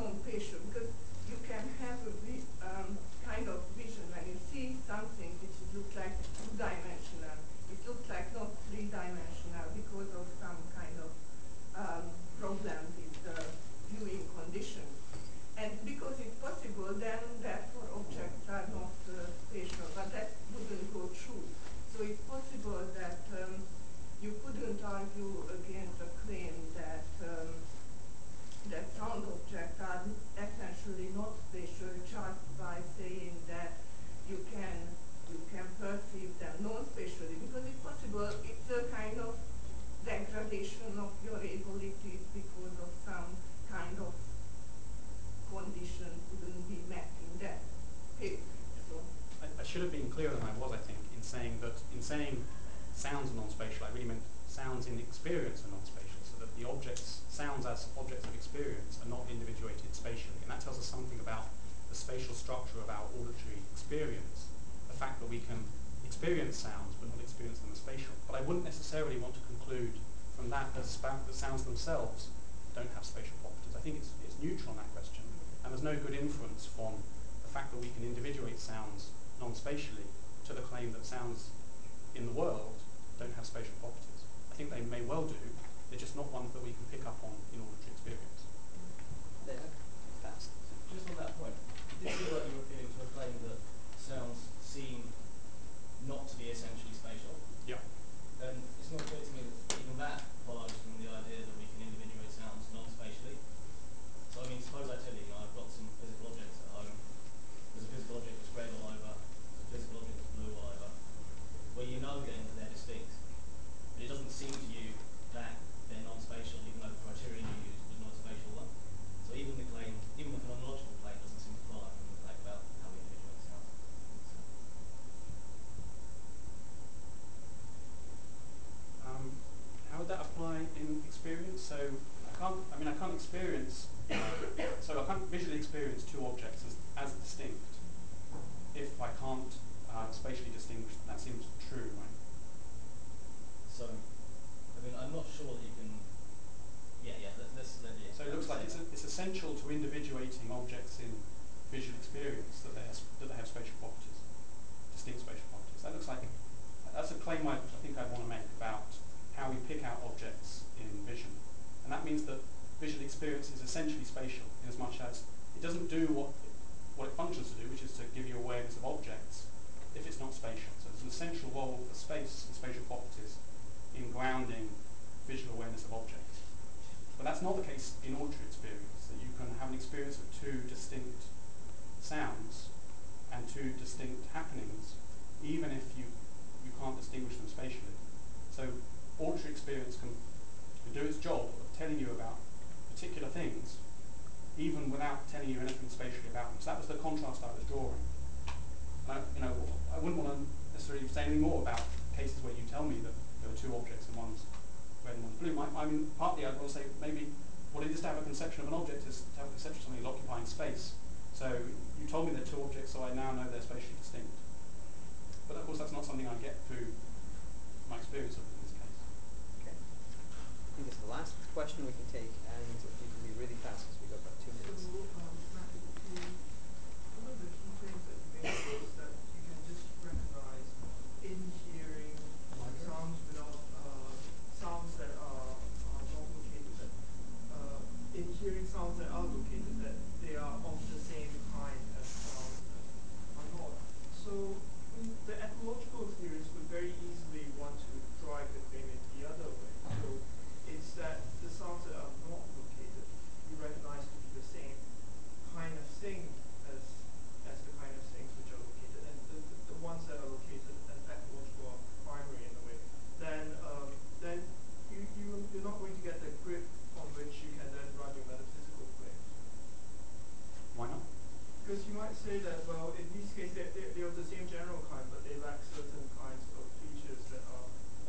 S1: should have been clearer than I was, I think, in saying sounds are non-spatial. I really meant sounds in experience are non-spatial, so that the sounds as objects of experience are not individuated spatially. And that tells us something about the spatial structure of our auditory experience. The fact that we can experience sounds but not experience them as spatial. But I wouldn't necessarily want to conclude from that that the sounds themselves don't have spatial properties. I think it's neutral on that question, and there's no good inference from the fact that we can individuate sounds non-spatially to the claim that sounds in the world don't have spatial properties. I think they may well do, they're just not ones that we can pick up on in auditory experience.
S2: There, fast.
S13: Just on that point, it did feel like you were appealing to a claim that sounds seem not to be essentially spatial.
S1: Yeah.
S13: And it's not clear to me that even that follows from the idea that we can individuate sounds non-spatially. So I mean, suppose I tell you, I've got some physical objects at home. There's a physical object that's red all over, there's a physical object that's blue all over. Well, you know then that they're distinct. But it doesn't seem to you that they're non-spatial, even though the criterion you used was not a spatial one. So even the phenomenological claim doesn't seem to follow from the claim about how we individuate sounds.
S1: How would that apply in experience? So I can't experience, so I can't visually experience two objects as distinct if I can't spatially distinguish them. That seems true, right?
S13: So, I mean, I'm not sure that you can. Let's
S1: So it looks like it's essential to individuating objects in visual experience that they have spatial properties, distinct spatial properties. That looks like that's a claim I think I'd want to make about how we pick out objects in vision, and that means that visual experience is essentially spatial in as much as it doesn't do what it functions to do, which is to give you awareness of objects if it's not spatial. So there's an essential role for space and spatial properties in grounding visual awareness of objects. But that's not the case in auditory experience, that you can have an experience of two distinct sounds and two distinct happenings, even if you can't distinguish them spatially. So auditory experience can do its job of telling you about particular things, even without telling you anything spatially about them. So that was the contrast I was drawing. And I wouldn't want to necessarily say any more about cases where you tell me that there are two objects and one's red and one's blue. I mean, partly I'd want to say maybe what it is to have a conception of an object is to have a conception of something as occupying space. So you told me they're two objects, so I now know they're spatially distinct. But of course that's not something I get through my experience of it in this case.
S2: Okay. I think it's the last question we can take, and if you can be really fast because we've got about 2 minutes.
S11: So, Matthew, one of the key things that you made was that you can just recognize in hearing sounds without sounds that are not located, that in hearing sounds that are located, that they are of the same kind as sounds that are not. So the ecological theorists would very easily want to drive the claim in the other way. So it's that the sounds that are not located you recognize to be the same kind of thing as the kind of things which are located, and the ones that are located as ecological are primary in a way. Then you're not going to get the grip on which you can then run your metaphysical claims.
S1: Why not?
S11: Because you might say that, well, in these cases, they're of the same general kind, but they lack certain kinds of features that are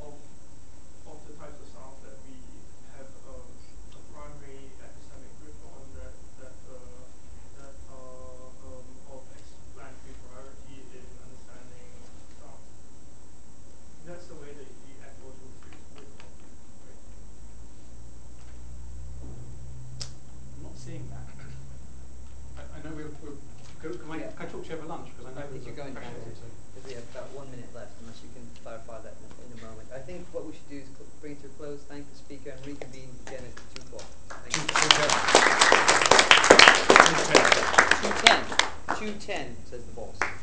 S11: of the types of sounds that we have a primary epistemic grip on, that are of explanatory priority in understanding sounds. That's the way the ecological theories would want to break it.
S1: I'm not seeing that. I know can I talk to you over lunch? Because I know
S2: think you're going to have to, because we have about 1 minute left, unless you can clarify that in a moment. I think what we should do is bring it to a close, thank the speaker, and reconvene again at 2 o'clock. Thank you. 2:10, says the boss.